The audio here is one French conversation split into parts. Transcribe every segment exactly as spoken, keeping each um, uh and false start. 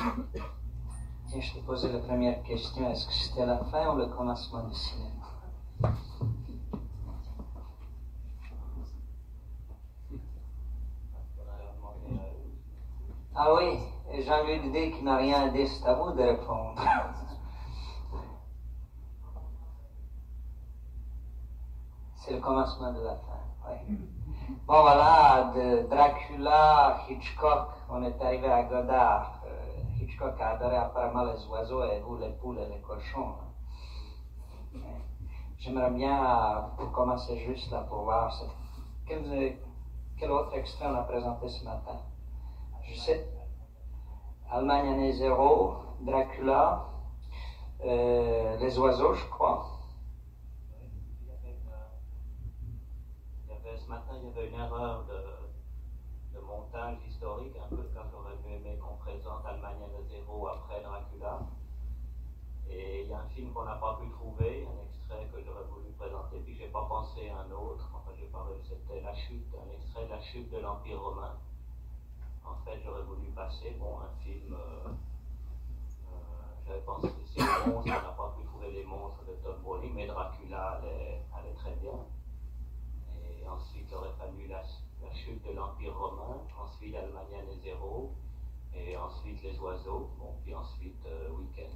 Tiens, je t'ai posé la première question. Est-ce que c'était la fin ou le commencement du cinéma? Ah oui, Jean-Louis dit qu'il n'a rien dit, c'est à vous de répondre. C'est le commencement de la fin, oui. Bon voilà, de Dracula, Hitchcock, on est arrivé à Godard. Euh, Hitchcock a adoré apparemment les oiseaux et vous les poules et les cochons. J'aimerais bien, pour commencer juste là, pour voir ce... quel, quel autre extrait on a présenté ce matin. Je sais, Allemagne année zéro, Dracula, euh, les oiseaux, je crois. Ce matin, il y avait une erreur de, de montage historique, un peu comme j'aurais aimé qu'on présente Allemagne à zéro après Dracula. Et il y a un film qu'on n'a pas pu trouver, un extrait que j'aurais voulu présenter, puis j'ai pas pensé à un autre. Enfin, j'ai pas réussi, c'était la chute, un extrait de la chute de l'Empire romain. En fait, j'aurais voulu passer, bon, un film. Euh, euh, j'avais pensé, c'est les monstres, on n'a pas pu trouver les monstres de Todd Browning, mais Dracula allait, allait très bien. Et ensuite, il aurait fallu la, la chute de l'Empire romain, ensuite Allemagne année zéro, et ensuite les oiseaux, bon, puis ensuite euh, Weekend.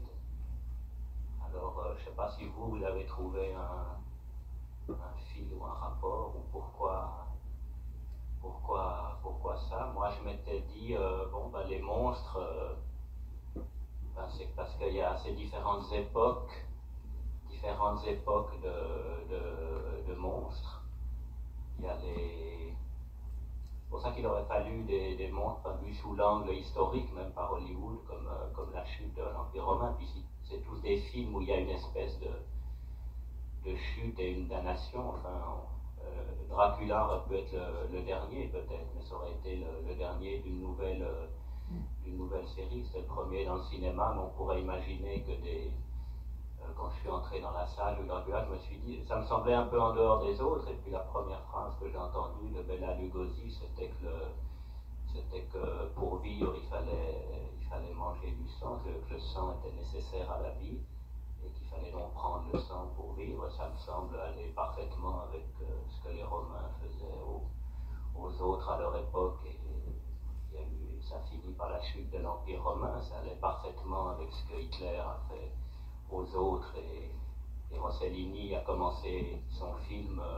Alors, euh, je ne sais pas si vous, vous avez trouvé un, un fil ou un rapport, ou pourquoi, pourquoi, pourquoi ça. Moi, je m'étais dit, euh, bon, ben, les monstres, euh, ben, c'est parce qu'il y a ces différentes époques, différentes époques de, de, de monstres. Il y a des... C'est pour ça qu'il aurait fallu des, des monstres vus sous l'angle historique, même par Hollywood, comme, euh, comme la chute de l'Empire romain. Puis c'est tous des films où il y a une espèce de, de chute et une damnation. Enfin, euh, Dracula aurait pu être le, le dernier, peut-être, mais ça aurait été le, le dernier d'une nouvelle, euh, d'une nouvelle série. C'était le premier dans le cinéma, mais on pourrait imaginer que des... Quand je suis entré dans la salle de Dracula, je me suis dit, ça me semblait un peu en dehors des autres, et puis la première phrase que j'ai entendue de Bela Lugosi, c'était que, le, c'était que pour vivre, il fallait, il fallait manger du sang, que, que le sang était nécessaire à la vie, et qu'il fallait donc prendre le sang pour vivre. Ça me semble aller parfaitement avec euh, ce que les Romains faisaient aux, aux autres à leur époque, et, il y a eu, ça finit par la chute de l'Empire romain, ça allait parfaitement avec ce que Hitler a fait aux autres, et, et Rossellini a commencé son film euh,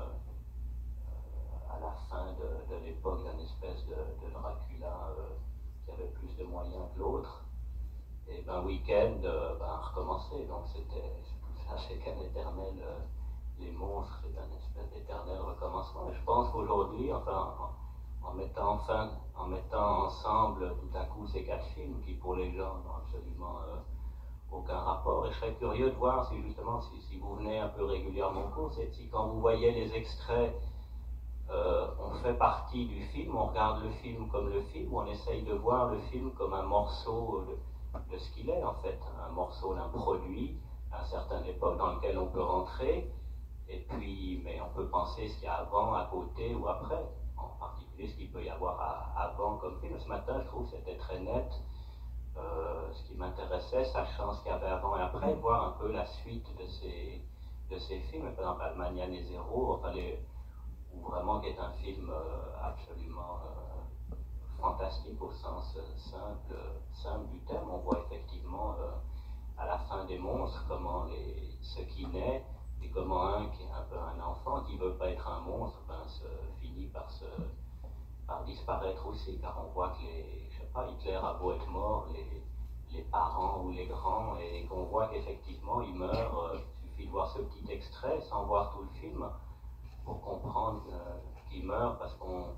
euh, à la fin de, de l'époque d'un espèce de, de Dracula euh, qui avait plus de moyens que l'autre, et ben Weekend euh, ben, a recommencé, donc c'était tout ça, c'est qu'un éternel, euh, les monstres, c'est un espèce d'éternel recommencement. Et je pense qu'aujourd'hui, enfin en, en mettant enfin, en mettant ensemble tout à coup ces quatre films qui pour les gens n'ont absolument euh, aucun rapport, et je serais curieux de voir si justement, si, si vous venez un peu régulièrement au cours, c'est si quand vous voyez les extraits, euh, on fait partie du film, on regarde le film comme le film, ou on essaye de voir le film comme un morceau de, de ce qu'il est en fait, un morceau d'un produit, à une certaine époque dans lequel on peut rentrer, et puis, mais on peut penser ce qu'il y a avant, à côté ou après, en particulier ce qu'il peut y avoir à, avant comme film. Ce matin, je trouve que c'était très net. Euh, ce qui m'intéressait, sachant ce qu'il y avait avant et après, voir un peu la suite de ces, de ces films. Par exemple, Allemagne année zéro, enfin, les, ou vraiment qui est un film euh, absolument euh, fantastique au sens simple, simple du terme. On voit effectivement euh, à la fin des monstres comment les, ce qui naît, et comment un qui est un peu un enfant qui ne veut pas être un monstre, ben, se, finit par se par disparaître aussi, car on voit que les, je sais pas, Hitler a beau être mort, les, les parents ou les grands, et qu'on voit qu'effectivement il meurt. Euh, il suffit de voir ce petit extrait sans voir tout le film pour comprendre euh, qu'il meurt, parce qu'on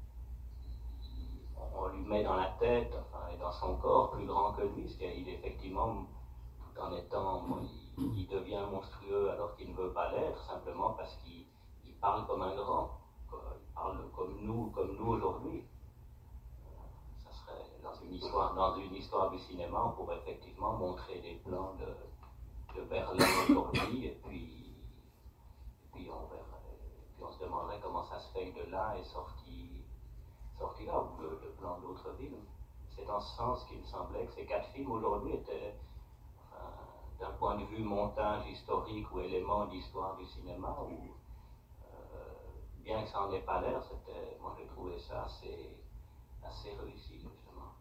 on lui met dans la tête, enfin, et dans son corps plus grand que lui, parce qu'il est effectivement, tout en étant, il, il devient monstrueux alors qu'il ne veut pas l'être, simplement parce qu'il il parle comme un grand. Il parle comme nous, comme nous aujourd'hui. Ça serait dans une histoire, dans une histoire du cinéma, on pourrait effectivement montrer des plans de, de Berlin aujourd'hui, et puis, et puis on verrait, puis on se demanderait comment ça se fait que de là est sorti, sorti là, ou le, le plan d'autres villes. c'est dans ce sens qu'il me semblait que ces quatre films aujourd'hui étaient, enfin, d'un point de vue montage historique ou élément d'histoire du cinéma, où, euh, bien que ça n'en ait pas l'air, c'était, moi j'ai trouvé ça assez, assez réussi, justement.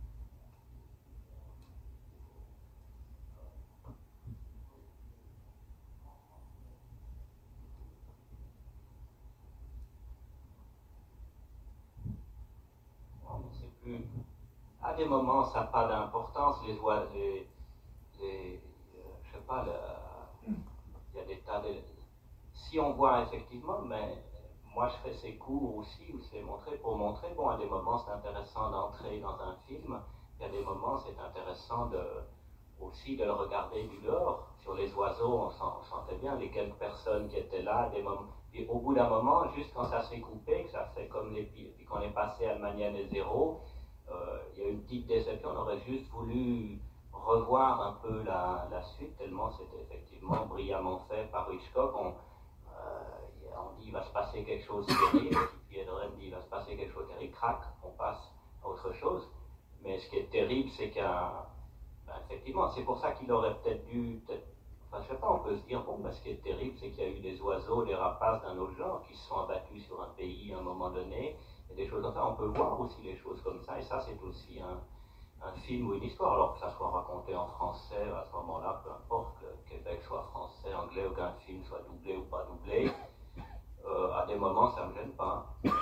Plus. À des moments, ça n'a pas d'importance. Les, les, les, je sais pas, il y a des tas de. Si on voit effectivement, mais moi je fais ces cours aussi où c'est montré pour montrer. Bon, à des moments c'est intéressant d'entrer dans un film. Il y a des moments c'est intéressant de, aussi de le regarder du dehors. Sur les oiseaux, on, sent, on sentait bien les quelques personnes qui étaient là. Des moments, et au bout d'un moment, juste quand ça s'est coupé, que ça fait comme les puis qu'on est passé à Almagnan et Zéro, euh, il y a eu une petite déception. On aurait juste voulu revoir un peu la, la suite, tellement c'était effectivement brillamment fait par Hitchcock. On, euh, on dit il va se passer quelque chose de terrible, puis Edren dit il va se passer quelque chose de terrible, crac, on passe à autre chose. Mais ce qui est terrible, c'est qu'un ben effectivement, c'est pour ça qu'il aurait peut-être dû, peut-être, enfin je sais pas, on peut se dire, bon, ben, ce qui est terrible, c'est qu'il y a eu des oiseaux, des rapaces d'un autre genre qui se sont abattus sur un pays à un moment donné, et des choses comme ça. On peut voir aussi les choses comme ça, et ça c'est aussi un, un film ou une histoire, alors que ça soit raconté en français, à ce moment-là, peu importe que le Québec soit français, anglais, ou qu'un film soit doublé ou pas doublé, euh, à des moments ça me gêne pas.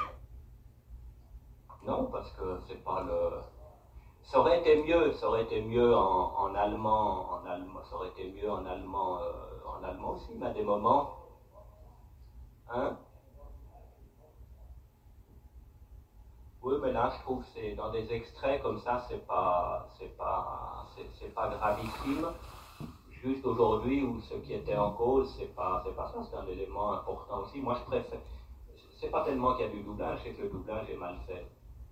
Non, parce que c'est pas le... Ça aurait été mieux, ça aurait été mieux en, en allemand, en allemand, ça aurait été mieux en allemand, euh, en allemand aussi, mais à des moments, hein? Oui, mais là, je trouve que c'est dans des extraits comme ça, c'est pas, c'est pas, c'est, c'est pas gravissime. Juste aujourd'hui, où ce qui était en cause, c'est pas, c'est pas ça, c'est un élément important aussi. Moi, je préfère, c'est pas tellement qu'il y a du doublage, c'est que le doublage est mal fait.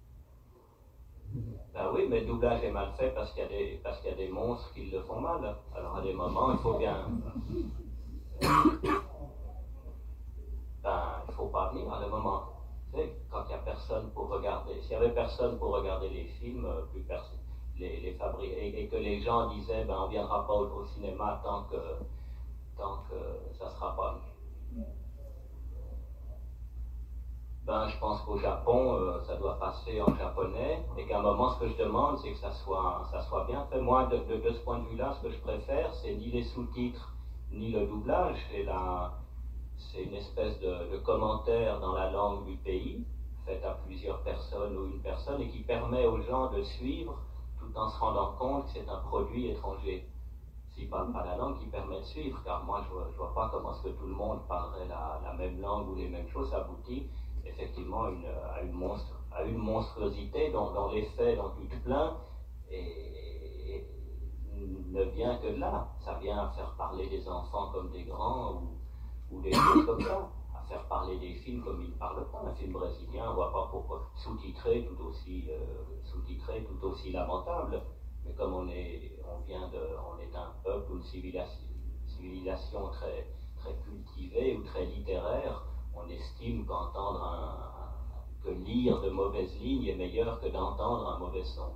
Ben oui, mais le doublage est mal fait parce qu'il y a des, parce qu'il y a des monstres qui le font mal. Alors à des moments, il faut bien... Ben, il faut pas venir à des moments. Tu sais, quand il n'y a personne pour regarder... S'il y avait personne pour regarder les films, plus personne... Les, les fabri... et, et que les gens disaient, ben on ne viendra pas au, au cinéma tant que, tant que ça ne sera pas... Ben, je pense qu'au Japon, euh, ça doit passer en japonais, et qu'à un moment, ce que je demande, c'est que ça soit, ça soit bien fait. Moi, de, de, de ce point de vue-là, ce que je préfère, c'est ni les sous-titres, ni le doublage. C'est, la, c'est une espèce de, de commentaire dans la langue du pays, fait à plusieurs personnes ou une personne, et qui permet aux gens de suivre, tout en se rendant compte que c'est un produit étranger. S'ils ne parlent pas la langue, qui permet de suivre, car moi, je ne vois, je vois pas comment est-ce que tout le monde parlerait la, la même langue ou les mêmes choses, ça aboutit effectivement une, à, une monstre, à une monstruosité dont, dont l'effet dont tu te plains et, et, ne vient que de là. Ça vient à faire parler des enfants comme des grands ou, ou des choses comme ça, à faire parler des films comme ils ne parlent pas. Un film brésilien, on ne voit pas pourquoi sous-titré tout aussi euh, sous-titré tout aussi lamentable. Mais comme on est, on vient de, on est un peuple ou une civilisation, civilisation très, très cultivée ou très littéraire, on estime qu'entendre un, que lire de mauvaises lignes est meilleur que d'entendre un mauvais son.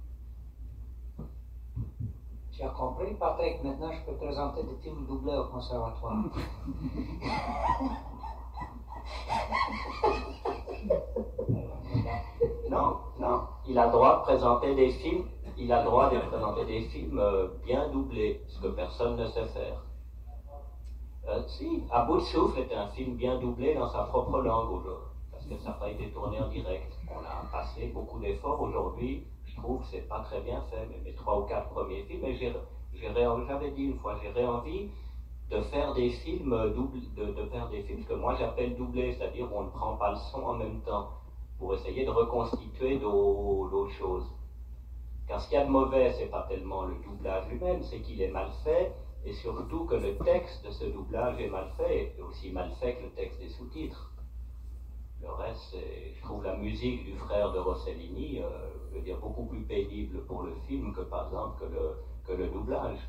Tu as compris, Patrick? Maintenant, je peux te présenter des films doublés au conservatoire. Non, non. Il a le droit de présenter des films. Il a le droit de présenter des films euh, bien doublés, ce que personne ne sait faire. Euh, si, À bout de souffle est un film bien doublé dans sa propre langue aujourd'hui, parce que ça n'a pas été tourné en direct. On a passé beaucoup d'efforts aujourd'hui. Je trouve que c'est pas très bien fait, mais mes trois ou quatre premiers films, et j'ai, j'ai, j'avais dit une fois, j'aurais envie de faire des films doublés, de, de faire des films que moi j'appelle doublés, c'est-à-dire où on ne prend pas le son en même temps, pour essayer de reconstituer d'autres choses. Car ce qu'il y a de mauvais, c'est pas tellement le doublage lui-même, c'est qu'il est mal fait, et surtout que le texte de ce doublage est mal fait, et aussi mal fait que le texte des sous-titres. Le reste, c'est, je trouve la musique du frère de Rossellini, euh, je veux dire, beaucoup plus pénible pour le film que par exemple que le, que le doublage.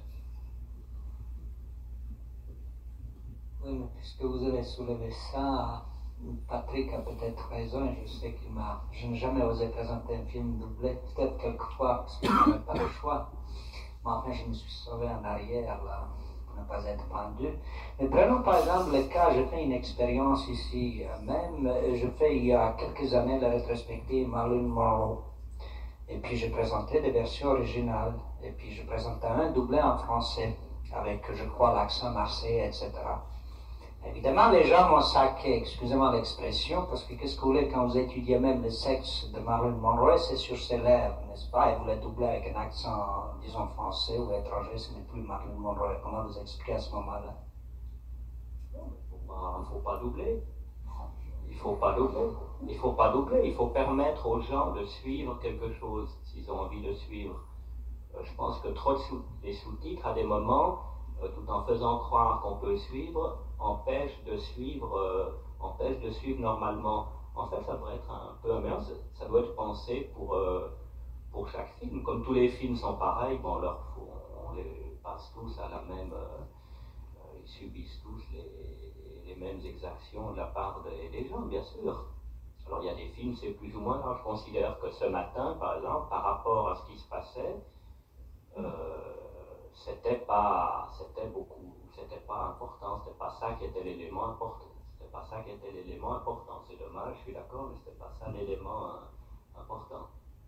Oui, mais puisque vous avez soulevé ça, Patrick a peut-être raison, et je sais qu'il m'a... Je n'ai jamais osé présenter un film doublé, peut-être quelquefois parce que je n'avais pas le choix. Mais enfin, je me suis sauvé en arrière là, pour ne pas être pendu. Mais prenons par exemple le cas, j'ai fait une expérience ici euh, même, je fais il y a quelques années la rétrospective Marilyn Monroe. Et puis je présentais des versions originales. Et puis je présentais un doublé en français, avec, je crois, l'accent marseillais, et cetera. Évidemment, les gens m'ont saqué, excusez-moi l'expression, parce que qu'est-ce que vous voulez, quand vous étudiez même le sexe de Marilyn Monroe, c'est sur ses lèvres, n'est-ce pas? Et vous le doublez avec un accent, disons, français ou étranger, ce n'est plus Marilyn Monroe. Comment vous expliquez à ce moment-là? Il ne faut pas doubler. Il ne faut pas doubler. Il ne faut pas doubler. Il faut permettre aux gens de suivre quelque chose, s'ils ont envie de suivre. Euh, je pense que trop de sous- les sous-titres, à des moments, euh, tout en faisant croire qu'on peut suivre, empêche de suivre, euh, empêche de suivre normalement. En fait, ça devrait être un peu un mélange, ça doit être pensé pour, euh, pour chaque film. Comme tous les films sont pareils, bon, leur, on, on les passe tous à la même, euh, euh, ils subissent tous les, les mêmes exactions de la part des, des gens, bien sûr. Alors il y a des films, c'est plus ou moins, alors, je considère que ce matin, par exemple, par rapport à ce qui se passait, euh, c'était pas, c'était beaucoup, c'était pas important, c'était pas ça qui était l'élément important, c'était pas ça qui était l'élément important. C'est dommage, je suis d'accord, mais c'était pas ça l'élément euh, important.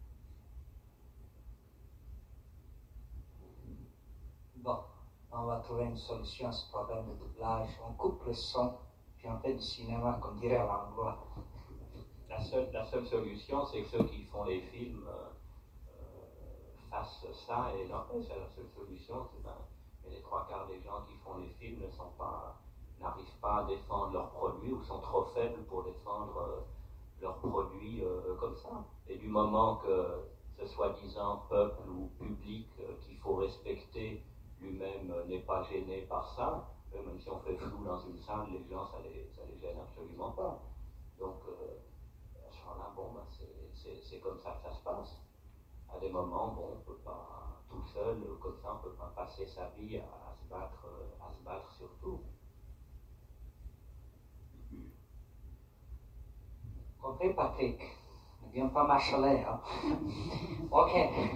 Bon, on va trouver une solution à ce problème de doublage. On coupe le son, puis on fait du cinéma, comme dirait à l'anglois. La seule, la seule solution, c'est que ceux qui font les films euh, euh, fassent ça, et non, c'est la seule solution. C'est ben, mais les trois quarts des gens qui font les films ne sont pas, n'arrivent pas à défendre leurs produits ou sont trop faibles pour défendre euh, leurs produits euh, comme ça. Et du moment que ce soi-disant peuple ou public euh, qu'il faut respecter lui-même euh, n'est pas gêné par ça, euh, même si on fait flou dans une salle, les gens, ça les, ça les gêne absolument pas. Donc, euh, là, bon, ben c'est comme ça que ça se passe. À des moments, bon, on ne peut pas tout seul, comme ça, on ne peut pas passer sa vie à, à se battre, à se battre sur tout. Compris, Patrick? Ne viens pas m'achaler, hein? Ok.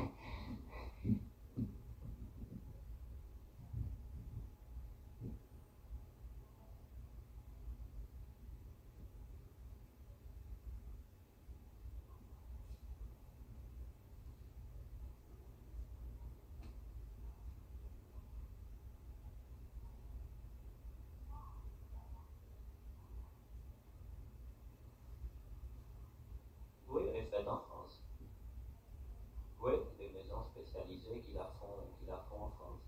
Oui, elle est faite en France. Oui, des maisons spécialisées qui la font, qui la font en France.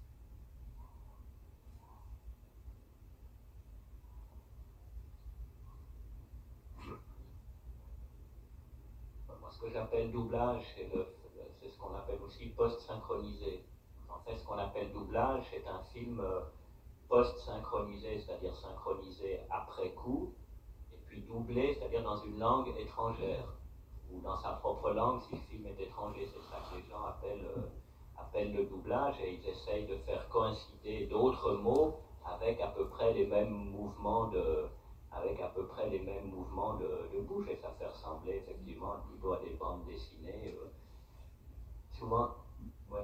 Moi, ce que j'appelle doublage, c'est ce qu'on appelle aussi post-synchronisé. En fait, ce qu'on appelle doublage, c'est un film euh, post-synchronisé, c'est-à-dire synchronisé après coup, et puis doublé, c'est-à-dire dans une langue étrangère, ou dans sa propre langue si le film est étranger. C'est ça que les gens appellent, euh, appellent le doublage, et ils essayent de faire coïncider d'autres mots avec à peu près les mêmes mouvements de, avec à peu près les mêmes mouvements de, de bouche, et ça fait ressembler effectivement plutôt à des bandes dessinées. Euh, souvent, ouais.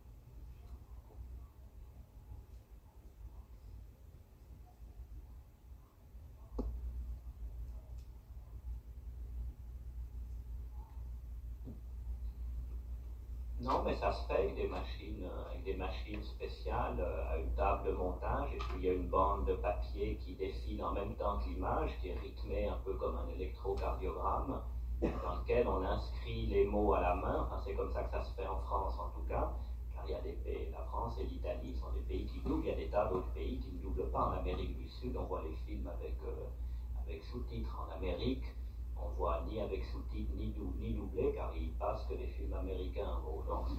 Non, mais ça se fait avec des machines, euh, avec des machines spéciales euh, à une table de montage, et puis il y a une bande de papier qui défile en même temps que l'image, qui est rythmée un peu comme un électrocardiogramme, dans lequel on inscrit les mots à la main. Enfin, c'est comme ça que ça se fait en France en tout cas, car il y a des pays, la France et l'Italie sont des pays qui doublent, il y a des tas d'autres pays qui ne doublent pas. En Amérique du Sud, on voit les films avec, euh, avec sous-titres. En Amérique, on voit ni avec sous-titres ni, dou ni doublé, car ils passent que des films américains. Bon, donc,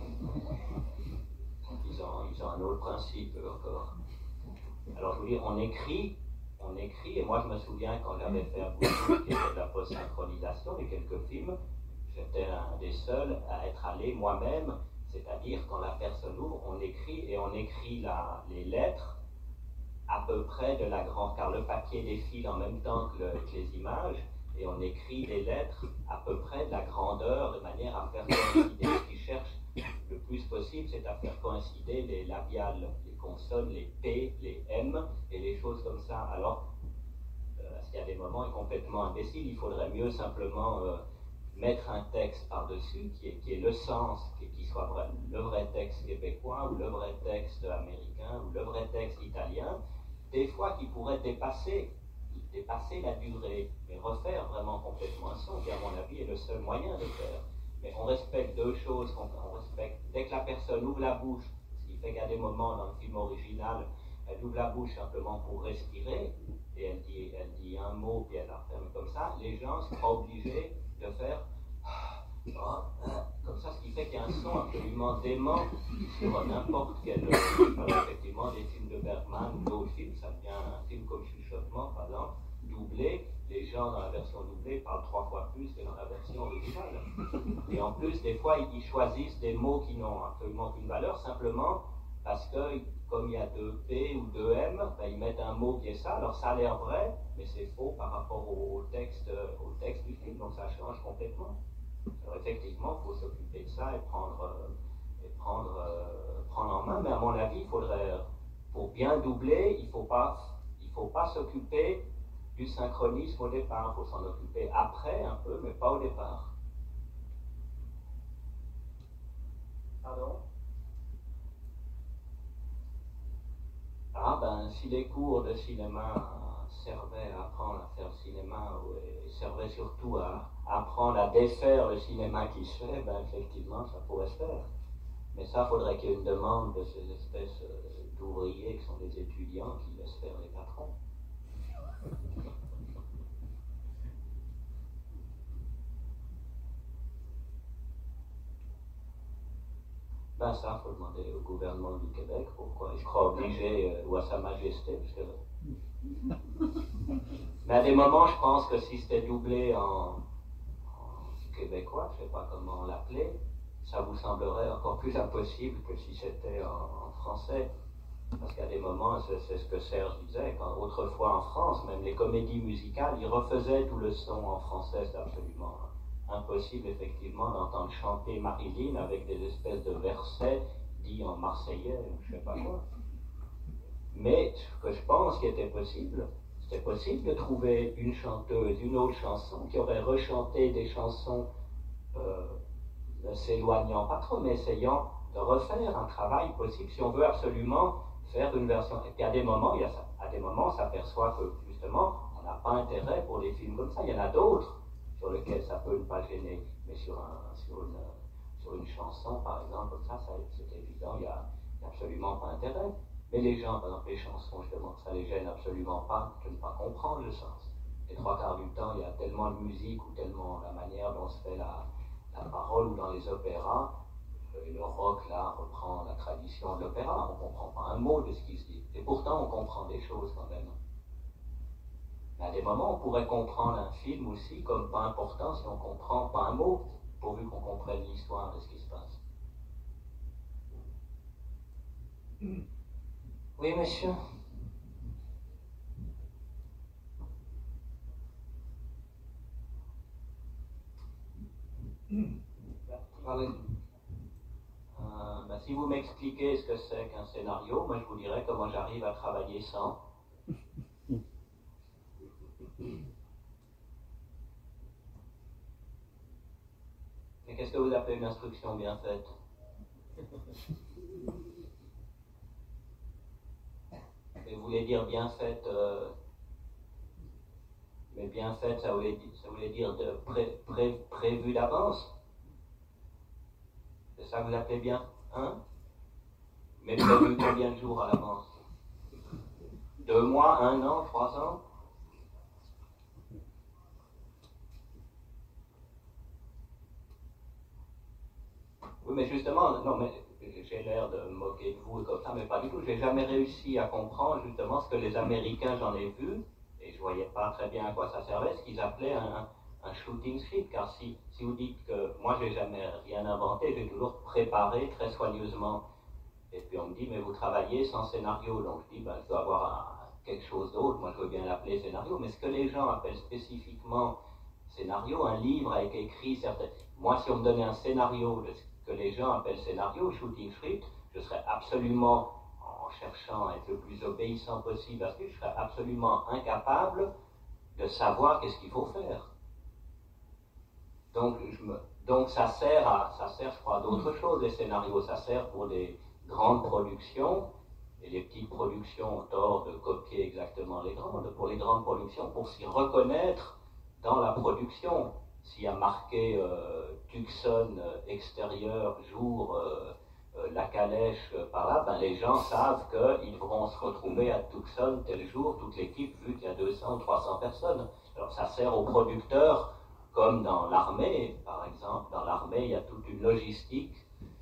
ils, ont, ils ont un autre principe encore. Alors je veux dire, on écrit, on écrit, et moi je me souviens quand j'avais fait beaucoup de la post-synchronisation et quelques films, j'étais un des seuls à être allé moi-même, c'est-à-dire quand la personne ouvre, on écrit et on écrit la, les lettres à peu près de la grande, car le papier défile en même temps que, le, que les images, et on écrit des lettres à peu près de la grandeur, de manière à faire coïncider. Ce qu'ils cherchent le plus possible, c'est à faire coïncider les labiales, les consonnes, les P, les M, et les choses comme ça. Alors, euh, parce qu'il y a des moments complètement imbéciles, il faudrait mieux simplement euh, mettre un texte par-dessus qui est, qui est le sens, qui, qui soit vrai, le vrai texte québécois, ou le vrai texte américain, ou le vrai texte italien, des fois qui pourrait dépasser dépasser la durée, mais refaire vraiment complètement un son, qui à mon avis est le seul moyen de faire. Mais on respecte deux choses, on, on respecte, dès que la personne ouvre la bouche, ce qui fait qu'à des moments dans le film original, elle ouvre la bouche simplement pour respirer, et elle dit, elle dit un mot, puis elle la ferme comme ça, les gens sont obligés de faire oh, hein, comme ça, ce qui fait qu'il y a un son absolument dément sur n'importe quel, euh, effectivement, des films de Bergman ou d'autres films, ça devient un film comme Chuchotement, par exemple, doublé, les gens dans la version doublée parlent trois fois plus que dans la version originale. Et en plus, des fois, ils choisissent des mots qui n'ont absolument aucune valeur, simplement parce que, comme il y a deux P ou deux M, ben, ils mettent un mot qui est ça, alors ça a l'air vrai, mais c'est faux par rapport au, au, texte, au texte du film, donc ça change complètement. Alors effectivement, il faut s'occuper de ça et prendre, euh, et prendre, euh, prendre en main, mais à mon avis, il faudrait, pour bien doubler, il ne faut pas, il faut pas s'occuper du synchronisme au départ, il faut s'en occuper après un peu, mais pas au départ. Pardon? Ah ben, si les cours de cinéma servaient à apprendre à faire le cinéma, et servaient surtout à, à apprendre à défaire le cinéma qui se fait, ben effectivement, ça pourrait se faire. Mais ça, il faudrait qu'il y ait une demande de ces espèces d'ouvriers qui sont des étudiants qui laissent faire les patrons. Ben ça, il faut demander au gouvernement du Québec pourquoi il se croit obligé, euh, ou à Sa Majesté, parce que... Mais à des moments, je pense que si c'était doublé en, en québécois, je ne sais pas comment l'appeler, ça vous semblerait encore plus impossible que si c'était en, en français. Parce qu'à des moments, c'est, c'est ce que Serge disait, quand autrefois en France, même les comédies musicales, ils refaisaient tout le son en français, c'est absolument impossible effectivement d'entendre chanter Marilyn avec des espèces de versets dits en marseillais ou je ne sais pas quoi. Mais ce que je pense qui était possible, c'était possible de trouver une chanteuse, une autre chanson qui aurait rechanté des chansons euh, ne s'éloignant pas trop, mais essayant de refaire un travail possible si on veut absolument faire une version. Et puis à des moments, il y a ça, à des moments, on s'aperçoit que justement, on n'a pas intérêt pour des films comme ça. Il y en a d'autres sur lesquels ça peut ne pas gêner, mais sur, un, sur, une, sur une chanson, par exemple, comme ça, ça c'est évident, il n'y a, a absolument pas intérêt. Mais les gens, par exemple, les chansons, justement, ça les gêne absolument pas de ne pas comprendre le sens. Les trois quarts du temps, il y a tellement de musique ou tellement la manière dont se fait la, la parole, ou dans les opéras, le rock, là, reprend la tradition de l'opéra. On ne comprend pas un mot de ce qui se dit. Et pourtant, on comprend des choses quand même. Mais à des moments, on pourrait comprendre un film aussi comme pas important si on ne comprend pas un mot, pourvu qu'on comprenne l'histoire de ce qui se passe. Oui, monsieur. Parlez. Euh, ben, si vous m'expliquez ce que c'est qu'un scénario, moi je vous dirais comment j'arrive à travailler sans. Et qu'est-ce que vous appelez une instruction bien faite? Et vous voulez dire bien faite, euh, mais bien faite, ça voulait, ça voulait dire de pré, pré, prévu d'avance. C'est ça que vous appelez bien, hein? Mais prévu combien de jours à l'avance? Deux mois, un an, trois ans? Oui, mais justement, non, mais j'ai l'air de me moquer de vous et comme ça, mais pas du tout. J'ai jamais réussi à comprendre justement ce que les Américains, j'en ai vu, et je voyais pas très bien à quoi ça servait, ce qu'ils appelaient un, un shooting script. Car si, si vous dites que moi j'ai jamais rien inventé, j'ai toujours préparé très soigneusement. Et puis on me dit, mais vous travaillez sans scénario. Donc je dis, ben, je dois avoir un, quelque chose d'autre. Moi, je veux bien l'appeler scénario. Mais ce que les gens appellent spécifiquement scénario, un livre avec écrit certaines... Moi, si on me donnait un scénario de ce que les gens appellent scénario, shooting script, je serais absolument, en cherchant à être le plus obéissant possible, parce que je serais absolument incapable de savoir qu'est-ce qu'il faut faire. Donc, je me, donc ça sert, à, ça sert, je crois, à d'autres choses, les scénarios. Ça sert pour des grandes productions, et les petites productions ont tort de copier exactement les grandes. Pour les grandes productions, pour s'y reconnaître dans la production, s'il y a marqué euh, Tucson euh, extérieur, jour, euh, euh, la calèche euh, par là, ben les gens savent qu'ils devront se retrouver à Tucson tel jour, toute l'équipe, vu qu'il y a deux cents ou trois cents personnes. Alors ça sert aux producteurs, comme dans l'armée, par exemple. Dans l'armée, il y a toute une logistique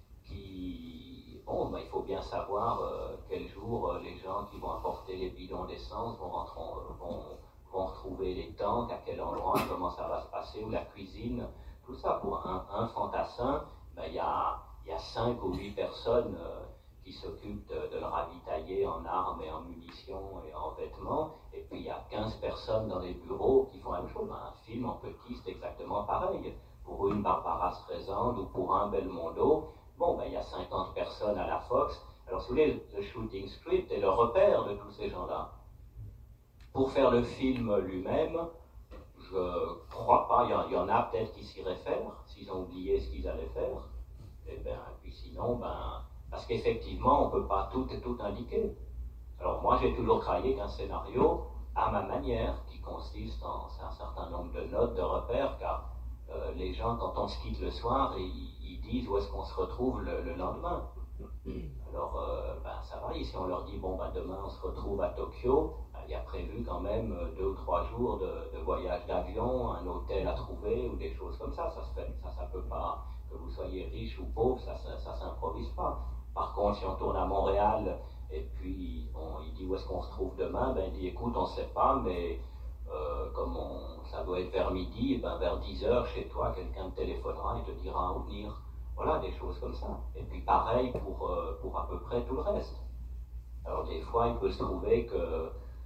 qui... Bon, ben, il faut bien savoir euh, quel jour euh, les gens qui vont apporter les bidons d'essence vont, rentrer, vont, vont retrouver les tanks, à quel endroit, comment ça va se passer, ou la cuisine. Tout ça, pour un, un fantassin, ben, il y a, il y a cinq ou huit personnes euh, qui s'occupent de, de le ravitailler en armes et en munitions et en vêtements, et puis il y a quinze personnes dans les bureaux qui font la même chose. Un film en petit, c'est exactement pareil. Pour une Barbara Streisand ou pour un Belmondo, bon, ben, il y a cinquante personnes à la Fox. Alors, si vous voulez, le shooting script est le repère de tous ces gens-là. Pour faire le film lui-même, je crois pas, il y, y en a peut-être qui s'y réfèrent, s'ils ont oublié ce qu'ils allaient faire. Et ben, puis sinon, ben, parce qu'effectivement, on ne peut pas tout et tout indiquer. Alors moi, j'ai toujours travaillé avec un scénario à ma manière, qui consiste en un certain nombre de notes, de repères, car euh, les gens, quand on se quitte le soir, ils, ils disent où est-ce qu'on se retrouve le, le lendemain. Alors, euh, ben, ça varie. Si on leur dit, bon, ben, demain, on se retrouve à Tokyo, ben, il y a prévu quand même deux ou trois jours de, de voyage d'avion, un hôtel à trouver, ou des choses comme ça. Ça se fait, ça, ça peut pas, que vous soyez riche ou pauvre, ça, ça, ça s'improvise pas. Par contre, si on tourne à Montréal, et puis on, il dit où est-ce qu'on se trouve demain, ben, il dit, écoute, on ne sait pas, mais euh, comme on, ça doit être vers midi, ben, vers dix heures, chez toi, quelqu'un te téléphonera et te dira où venir. Voilà, des choses comme ça. Et puis pareil pour, euh, pour à peu près tout le reste. Alors des fois, il peut se trouver que,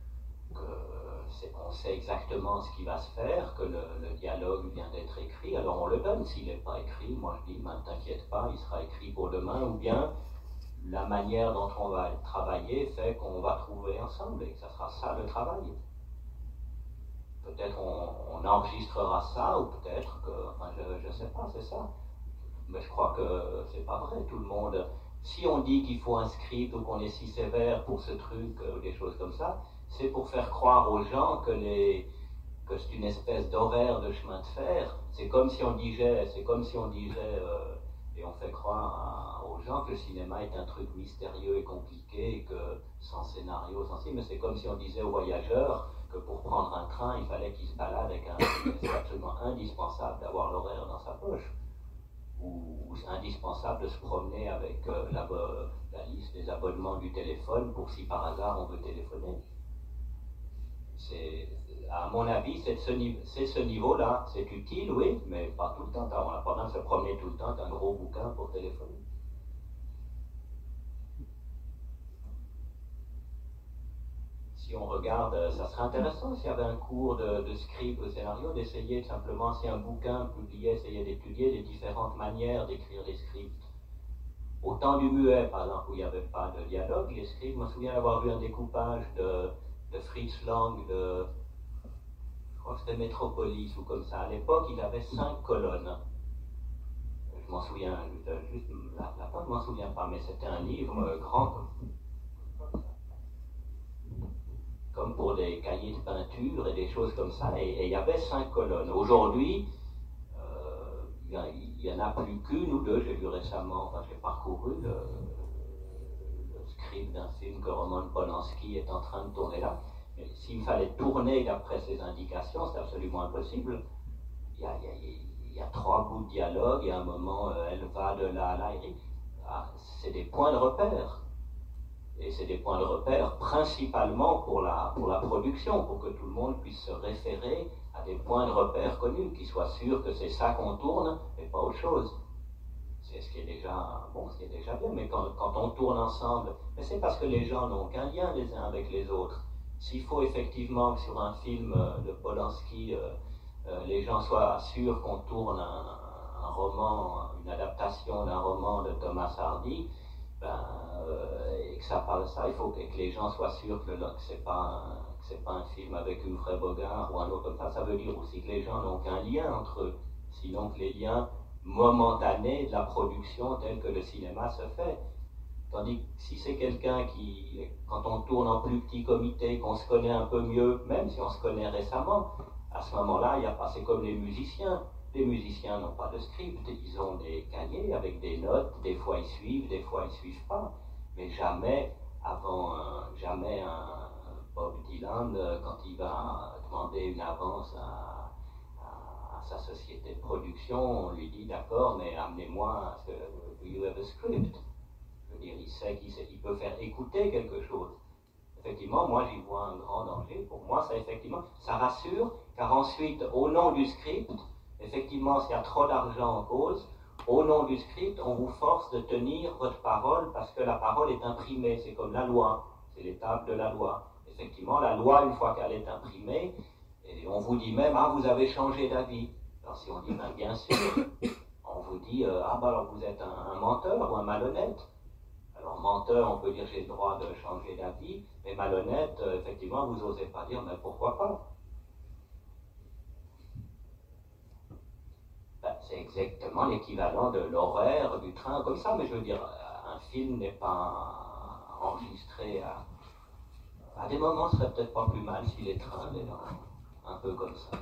que on sait exactement ce qui va se faire, que le, le dialogue vient d'être écrit, alors on le donne. S'il n'est pas écrit, moi je dis, ben, t'inquiète pas, il sera écrit pour demain, ou bien la manière dont on va travailler fait qu'on va trouver ensemble, et que ça sera ça le travail. Peut-être on, on enregistrera ça, ou peut-être que, enfin je ne sais pas, c'est ça. Mais je crois que c'est pas vrai, tout le monde. Si on dit qu'il faut un script ou qu'on est si sévère pour ce truc, ou des choses comme ça, c'est pour faire croire aux gens que, les, que c'est une espèce d'horaire de chemin de fer. C'est comme si on disait, c'est comme si on disait, euh, et on fait croire à, aux gens que le cinéma est un truc mystérieux et compliqué, et que sans scénario, sans si, mais c'est comme si on disait aux voyageurs que pour prendre un train, il fallait qu'ils se baladent avec un. C'est absolument indispensable d'avoir l'horaire dans sa poche. Ou c'est indispensable de se promener avec euh, la, la liste des abonnements du téléphone pour si par hasard on veut téléphoner. C'est, à mon avis, c'est ce, c'est ce niveau-là. C'est utile, oui, mais pas tout le temps. On n'a pas besoin de se promener tout le temps avec un gros bouquin pour téléphoner. Si on regarde, ça serait intéressant s'il y avait un cours de, de script ou de scénario, d'essayer simplement, si un bouquin publié, essayer d'étudier les différentes manières d'écrire les scripts. Au temps du muet, par exemple, où il n'y avait pas de dialogue, les scripts, je me souviens avoir vu un découpage de, de Fritz Lang, de, je crois que c'était Metropolis ou comme ça. À l'époque, il avait cinq colonnes. Je m'en souviens, juste, la, la fin, je ne m'en souviens pas, mais c'était un livre grand comme comme pour des cahiers de peinture et des choses comme ça, et il y avait cinq colonnes. Aujourd'hui, euh, il y en a plus qu'une ou deux. J'ai vu récemment, enfin j'ai parcouru le, le script d'un film que Roman Polanski est en train de tourner là. Mais s'il fallait tourner d'après ces indications, c'est absolument impossible. Il y a, il y a, il y a trois bouts de dialogue, et à un moment, euh, elle va de là à là. Ah, c'est des points de repère. Et c'est des points de repère principalement pour la, pour la production, pour que tout le monde puisse se référer à des points de repère connus, qu'ils soient sûrs que c'est ça qu'on tourne et pas autre chose. C'est c'est ce qui est déjà bon, ce qui est déjà bien, mais quand, quand on tourne ensemble, mais c'est parce que les gens n'ont qu'un lien les uns avec les autres. S'il faut effectivement que sur un film euh, de Polanski, euh, euh, les gens soient sûrs qu'on tourne un, un roman, une adaptation d'un roman de Thomas Hardy, ben, euh, et que ça parle ça, il faut que, que les gens soient sûrs que, que c'est pas un, que c'est pas un film avec une vraie Bogart ou un autre comme ça. Ça veut dire aussi que les gens n'ont qu'un lien entre eux, sinon que les liens momentanés de la production telle que le cinéma se fait. Tandis que si c'est quelqu'un qui, quand on tourne en plus petit comité, qu'on se connaît un peu mieux, même si on se connaît récemment, à ce moment-là, il y a pas, c'est comme les musiciens. Les musiciens n'ont pas de script, ils ont des cahiers avec des notes, des fois ils suivent, des fois ils suivent pas, mais jamais avant, un, jamais un Bob Dylan, quand il va demander une avance à, à, à sa société de production, on lui dit d'accord, mais amenez-moi, do you have a script? Je veux dire, il sait qu'il sait, il peut faire écouter quelque chose. Effectivement, moi j'y vois un grand danger. Pour moi, ça effectivement, ça rassure, car ensuite, au nom du script, effectivement, s'il y a trop d'argent en cause, au nom du script, on vous force de tenir votre parole parce que la parole est imprimée. C'est comme la loi, c'est l'étape de la loi. Effectivement, la loi, une fois qu'elle est imprimée, et on vous dit même, ah, vous avez changé d'avis. Alors si on dit, ben, bien sûr, on vous dit, euh, ah, ben alors vous êtes un, un menteur ou un malhonnête. Alors menteur, on peut dire j'ai le droit de changer d'avis, mais malhonnête, euh, effectivement, vous n'osez pas dire, mais pourquoi pas? Ben, c'est exactement l'équivalent de l'horaire du train, comme ça, mais je veux dire, un film n'est pas enregistré à, à des moments, ce serait peut-être pas plus mal si les trains étaient un peu comme ça.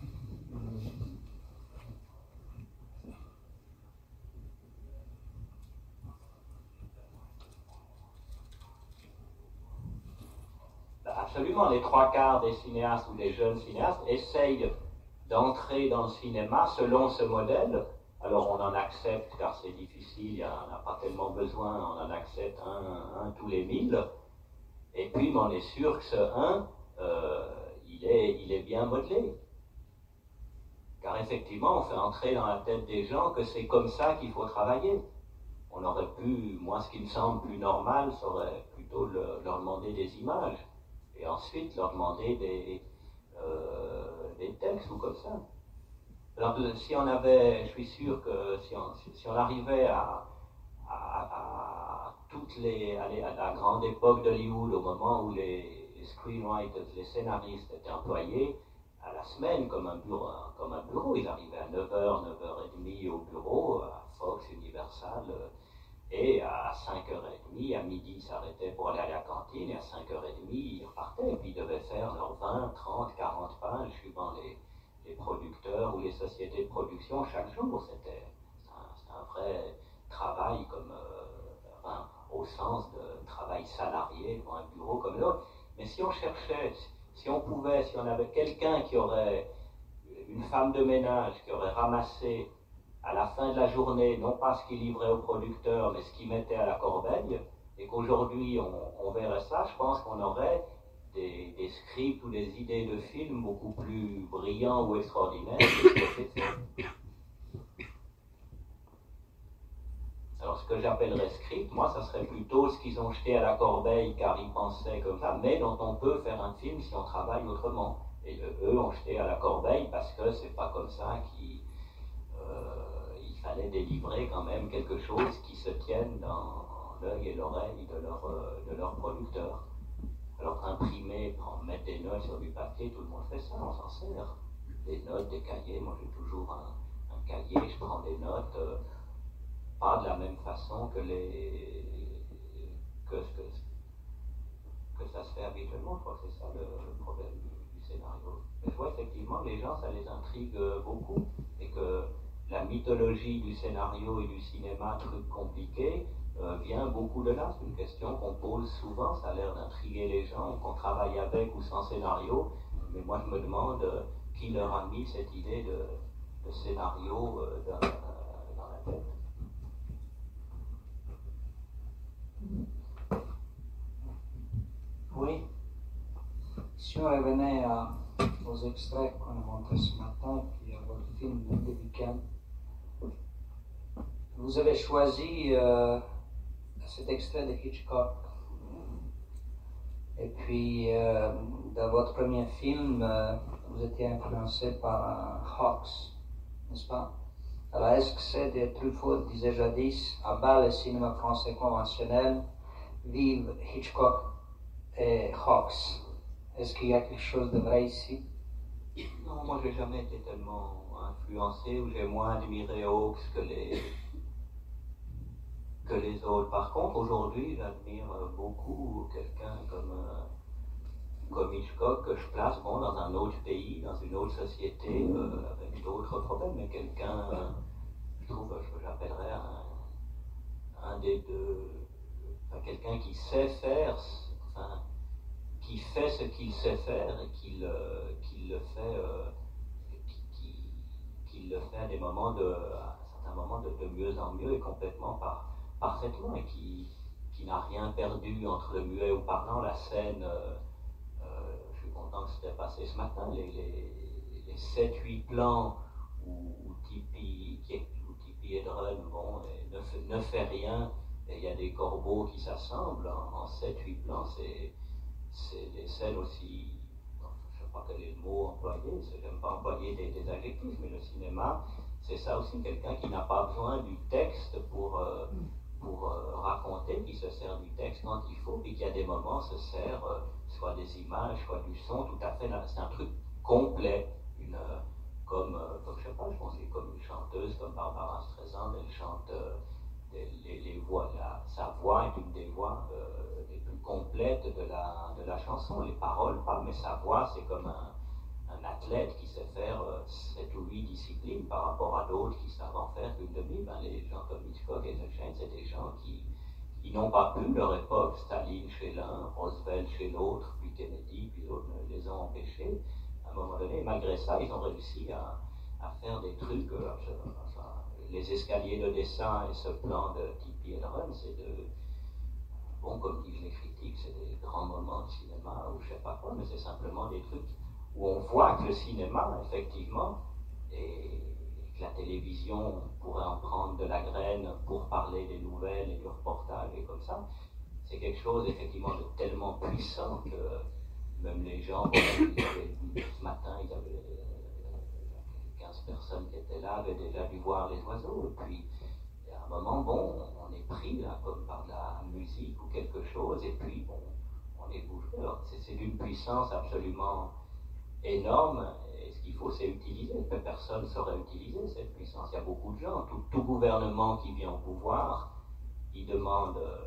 Absolument, les trois quarts des cinéastes ou des jeunes cinéastes essayent d'entrer dans le cinéma selon ce modèle. Alors on en accepte, car c'est difficile, il n'y en a pas tellement besoin, on en accepte un, un tous les mille. Et puis on est sûr que ce un, euh, il, est, il est bien modelé. Car effectivement, on fait entrer dans la tête des gens que c'est comme ça qu'il faut travailler. On aurait pu, moi ce qui me semble plus normal, serait plutôt le, leur demander des images. Et ensuite leur demander des, euh, des textes ou comme ça. Alors si on avait, je suis sûr que si on, si on arrivait à, à, à toutes les, à, à la grande époque d'Hollywood, au moment où les, les screenwriters, les scénaristes étaient employés à la semaine comme un bureau, comme un bureau, ils arrivaient à neuf heures, neuf heures trente au bureau, à Fox, Universal, et à cinq heures trente, à midi, ils s'arrêtaient pour aller à la cantine, et à cinq heures trente, ils repartaient, et puis ils devaient faire leurs vingt, trente, quarante pages, suivant les, les producteurs ou les sociétés de production chaque jour. C'était un, un vrai travail, comme, euh, enfin, au sens de travail salarié devant un bureau comme l'autre. Mais si on cherchait, si on pouvait, si on avait quelqu'un qui aurait, une femme de ménage qui aurait ramassé à la fin de la journée, non pas ce qu'il livrait au producteur, mais ce qu'il mettait à la corbeille, et qu'aujourd'hui on, on verrait ça, je pense qu'on aurait des, des scripts ou des idées de films beaucoup plus brillants ou extraordinaires que ce que c'est fait. Alors ce que j'appellerais script, moi ça serait plutôt ce qu'ils ont jeté à la corbeille car ils pensaient comme ça, mais dont on peut faire un film si on travaille autrement. Et eux ont jeté à la corbeille parce que c'est pas comme ça qu'il euh, il fallait délivrer quand même quelque chose qui se tienne dans l'œil et l'oreille de leur, euh, de leur producteur. Alors imprimer, prendre, mettre des notes sur du papier, tout le monde fait ça, on s'en sert. Des notes, des cahiers, moi j'ai toujours un, un cahier, je prends des notes, euh, pas de la même façon que les que, que, que ça se fait habituellement. Je crois que c'est ça le, le problème du, du scénario. Mais je vois effectivement les gens, ça les intrigue beaucoup, et que la mythologie du scénario et du cinéma, truc compliqué, euh, vient beaucoup de là. C'est une question qu'on pose souvent, ça a l'air d'intriguer les gens, qu'on travaille avec ou sans scénario, mais moi je me demande euh, qui leur a mis cette idée de, de scénario euh, dans, euh, dans la tête. Oui. Si on revenait à, aux extraits qu'on a montrés ce matin, puis à votre film The Weeknd, vous avez choisi euh, cet extrait de Hitchcock. Et puis, euh, dans votre premier film, euh, vous étiez influencé par un Hawks, n'est-ce pas? Alors, est-ce que c'est des Truffaut disait jadis, à bas le cinéma français conventionnel, vive Hitchcock et Hawks? Est-ce qu'il y a quelque chose de vrai ici? Non, moi j'ai jamais été tellement influencé ou j'ai moins admiré Hawks que les, que les autres. Par contre, aujourd'hui, j'admire beaucoup quelqu'un comme, euh, comme Hitchcock, que je place bon, dans un autre pays, dans une autre société, euh, avec d'autres problèmes, mais quelqu'un, euh, je trouve, que j'appellerais un, un des deux, enfin, quelqu'un qui sait faire, enfin, qui fait ce qu'il sait faire et qui le, qui le fait, euh, qui, qui, qui le fait à des moments de, à certains moments de, de mieux en mieux et complètement par, parfaitement, et qui, qui n'a rien perdu entre le muet ou parlant. La scène, euh, euh, je suis content que c'était passé ce matin, les, les, les sept huit plans où, où Tippi Hedren bon, ne, fait, ne fait rien, et il y a des corbeaux qui s'assemblent en, en sept huit plans, c'est c'est des scènes aussi, je ne sais pas quel est le mot employé, je n'aime pas employer des, des adjectifs, mais le cinéma, c'est ça aussi, quelqu'un qui n'a pas besoin du texte pour, euh, pour euh, raconter, qui se sert du texte quand il faut, et qui à des moments se sert euh, soit des images, soit du son, tout à fait, c'est un truc complet, une, euh, comme, euh, comme, je sais pas, je pense que c'est comme une chanteuse, comme Barbara Streisand, elle chante euh, les, les, les voix, la, sa voix est une des voix euh, les plus complètes de la, de la chanson, les paroles pas, mais sa voix c'est comme un, un athlète qui sait faire euh, sept ou huit disciplines par rapport à d'autres qui savent en faire qu'une demi. Ben, les gens comme Hitchcock et Eisenstein, c'est des gens qui, qui n'ont pas pu leur époque, Staline chez l'un, Roosevelt chez l'autre, puis Kennedy, puis l'autre les ont empêchés. À un moment donné, malgré ça, ils ont réussi à, à faire des trucs, euh, enfin, les escaliers de dessin et ce plan de Tippi Hedren, c'est de, bon, comme disent les critiques, c'est des grands moments de cinéma ou je sais pas quoi, mais c'est simplement des trucs où on voit que le cinéma, effectivement, et que la télévision pourrait en prendre de la graine pour parler des nouvelles et du reportage et comme ça, c'est quelque chose, effectivement, de tellement puissant que même les gens, bon, ce matin, il y avait quinze personnes qui étaient là, avaient déjà dû voir les oiseaux, et puis à un moment, bon, on est pris là comme par de la musique ou quelque chose, et puis bon, on est bouché. Alors c'est d'une puissance absolument énorme, et ce qu'il faut c'est utiliser, personne ne saurait utiliser cette puissance. Il y a beaucoup de gens, tout, tout gouvernement qui vient au pouvoir, il demande, euh,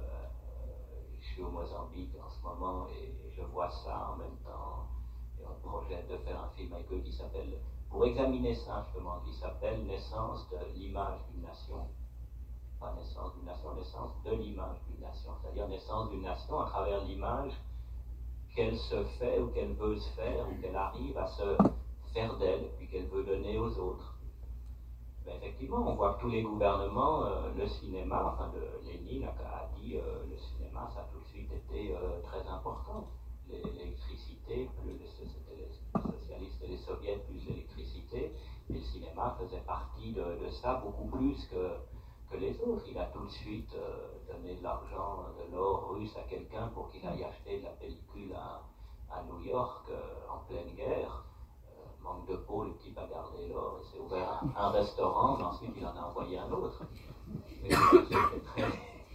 je suis au Mozambique en ce moment, et je vois ça en même temps, et on projette de faire un film avec eux qui s'appelle, pour examiner ça justement, qui s'appelle Naissance de l'image d'une nation. Pas naissance d'une nation, naissance de l'image d'une nation, c'est-à-dire naissance d'une nation à travers l'image qu'elle se fait ou qu'elle veut se faire ou qu'elle arrive à se faire d'elle puis qu'elle veut donner aux autres. Mais effectivement, on voit que tous les gouvernements, euh, le cinéma, enfin de, Lénine a, a dit euh, le cinéma, ça a tout de suite été euh, très important. L'électricité, plus c'était les socialistes et les soviets, plus l'électricité, et le cinéma faisait partie de, de ça beaucoup plus que que les autres. Il a tout de suite euh, donné de l'argent, de l'or russe à quelqu'un pour qu'il aille acheter de la pellicule à, à New York euh, en pleine guerre. Euh, manque de peau, le type a gardé l'or et s'est ouvert un, un restaurant, mais ensuite il en a envoyé un autre. Mais, très...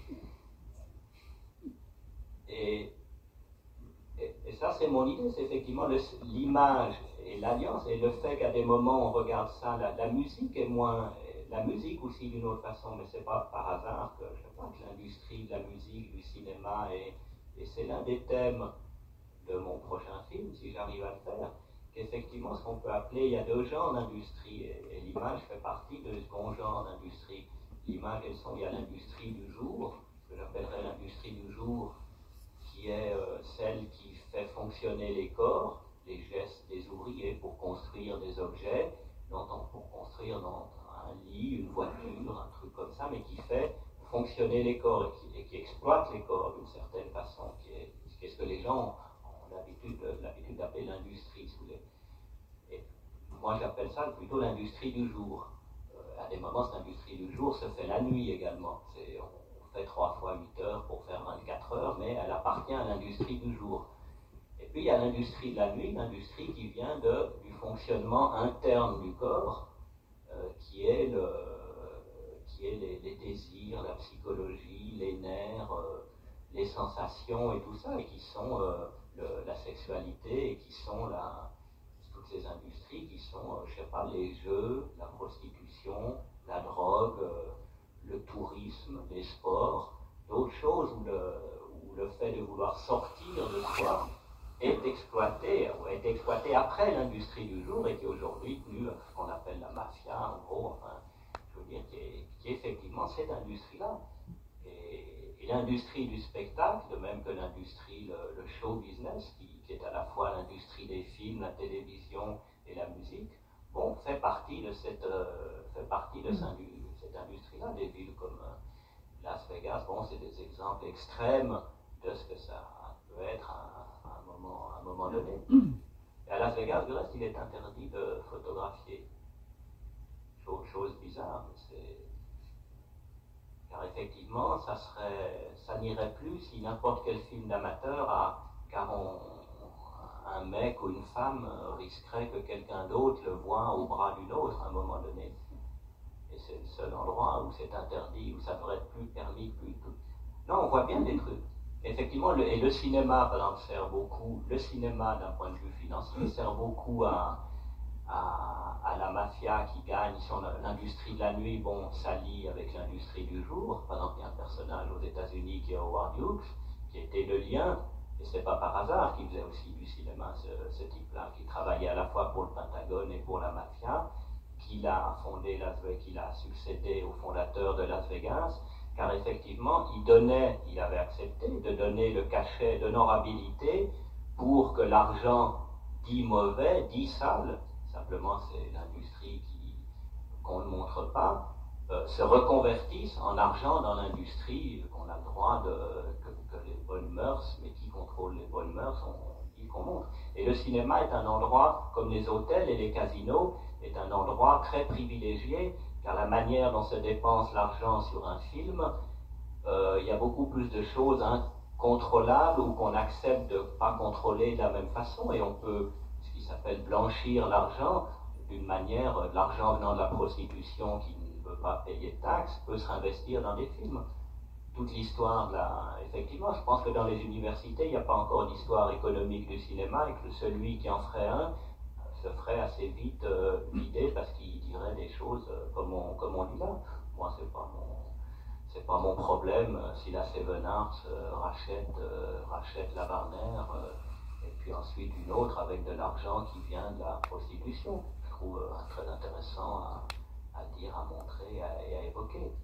et, et, et ça, c'est mon idée, c'est effectivement l'image et l'alliance et le fait qu'à des moments on regarde ça, la, la musique est moins. La musique aussi d'une autre façon, mais c'est pas par hasard que, je sais pas, que l'industrie de la musique, du cinéma, et, et c'est l'un des thèmes de mon prochain film, si j'arrive à le faire, qu'effectivement ce qu'on peut appeler, il y a deux genres d'industrie, et, et l'image fait partie de ce bon genre d'industrie. L'image, elles sont, il y a l'industrie du jour, ce que j'appellerais l'industrie du jour, qui est euh, celle qui fait fonctionner les corps, les gestes des ouvriers pour construire des objets, dont on, pour construire dans un lit, une voiture, un truc comme ça, mais qui fait fonctionner les corps et qui, et qui exploite les corps d'une certaine façon, qui est, qui est ce que les gens ont l'habitude d'appeler l'industrie. Et moi j'appelle ça plutôt l'industrie du jour. Euh, à des moments, cette industrie du jour se fait la nuit également. C'est, on fait trois fois huit heures pour faire vingt-quatre heures, mais elle appartient à l'industrie du jour. Et puis il y a l'industrie de la nuit, l'industrie qui vient de, du fonctionnement interne du corps, euh, qui est, le, qui est les, les désirs, la psychologie, les nerfs, euh, les sensations et tout ça, et qui sont euh, le, la sexualité, et qui sont la, toutes ces industries qui sont, euh, je sais pas, les jeux, la prostitution, la drogue, euh, le tourisme, les sports, d'autres choses où le, où le fait de vouloir sortir de soi est exploité, ou est exploité après l'industrie du jour, et qui est aujourd'hui tenue à ce qu'on appelle la mafia, en gros, enfin, je veux dire, qui est, qui est effectivement cette industrie-là. Et, et l'industrie du spectacle, de même que l'industrie, le, le show business, qui, qui est à la fois l'industrie des films, la télévision et la musique, bon, fait partie de cette, euh, fait partie de cette, cette industrie-là. Des villes comme euh, Las Vegas, bon, c'est des exemples extrêmes de ce que ça peut être à, à, un, moment, à un moment donné. Et à Las Vegas, du reste, il est interdit de photographier. Chose, chose bizarre, c'est... Car effectivement, ça serait, ça n'irait plus si n'importe quel film d'amateur a, car on, un mec ou une femme risquerait que quelqu'un d'autre le voie au bras d'une autre à un moment donné. Et c'est le seul endroit où c'est interdit, où ça devrait être plus permis, plus tout. Non, on voit bien des trucs. Effectivement, le, et le cinéma, par exemple, sert beaucoup, le cinéma d'un point de vue financier, sert beaucoup à, à, à la mafia qui gagne. Si on a l'industrie de la nuit, bon, s'allie avec l'industrie du jour. Par exemple, il y a un personnage aux États-Unis qui est Howard Hughes, qui était le lien, et c'est pas par hasard qu'il faisait aussi du cinéma, ce, ce type-là, qui travaillait à la fois pour le Pentagone et pour la mafia, qu'il a fondé Las Vegas, qu'il a succédé au fondateur de Las Vegas, car effectivement, il donnait, il avait accepté de donner le cachet d'honorabilité pour que l'argent dit mauvais, dit sale, simplement c'est l'industrie qui, qu'on ne montre pas, euh, se reconvertisse en argent dans l'industrie qu'on a le droit de, que, que les bonnes mœurs, mais qui contrôle les bonnes mœurs, on dit qu'on montre. Et le cinéma est un endroit, comme les hôtels et les casinos, est un endroit très privilégié, car la manière dont se dépense l'argent sur un film, euh, il y a beaucoup plus de choses incontrôlables ou qu'on accepte de ne pas contrôler de la même façon, et on peut, ce qui s'appelle blanchir l'argent, d'une manière, l'argent venant de la prostitution qui ne veut pas payer de taxes, peut se réinvestir dans des films. Toute l'histoire de la... Effectivement, je pense que dans les universités, il n'y a pas encore d'histoire économique du cinéma, et que celui qui en ferait un se ferait assez vite euh, l'idée parce qu'il dirait des choses euh, comme, on, comme on dit là. Moi, c'est pas mon, c'est pas mon problème euh, si la Seven Arts euh, rachète, euh, rachète la Warner euh, et puis ensuite une autre avec de l'argent qui vient de la prostitution. Je trouve euh, très intéressant à, à dire, à montrer à, et à évoquer.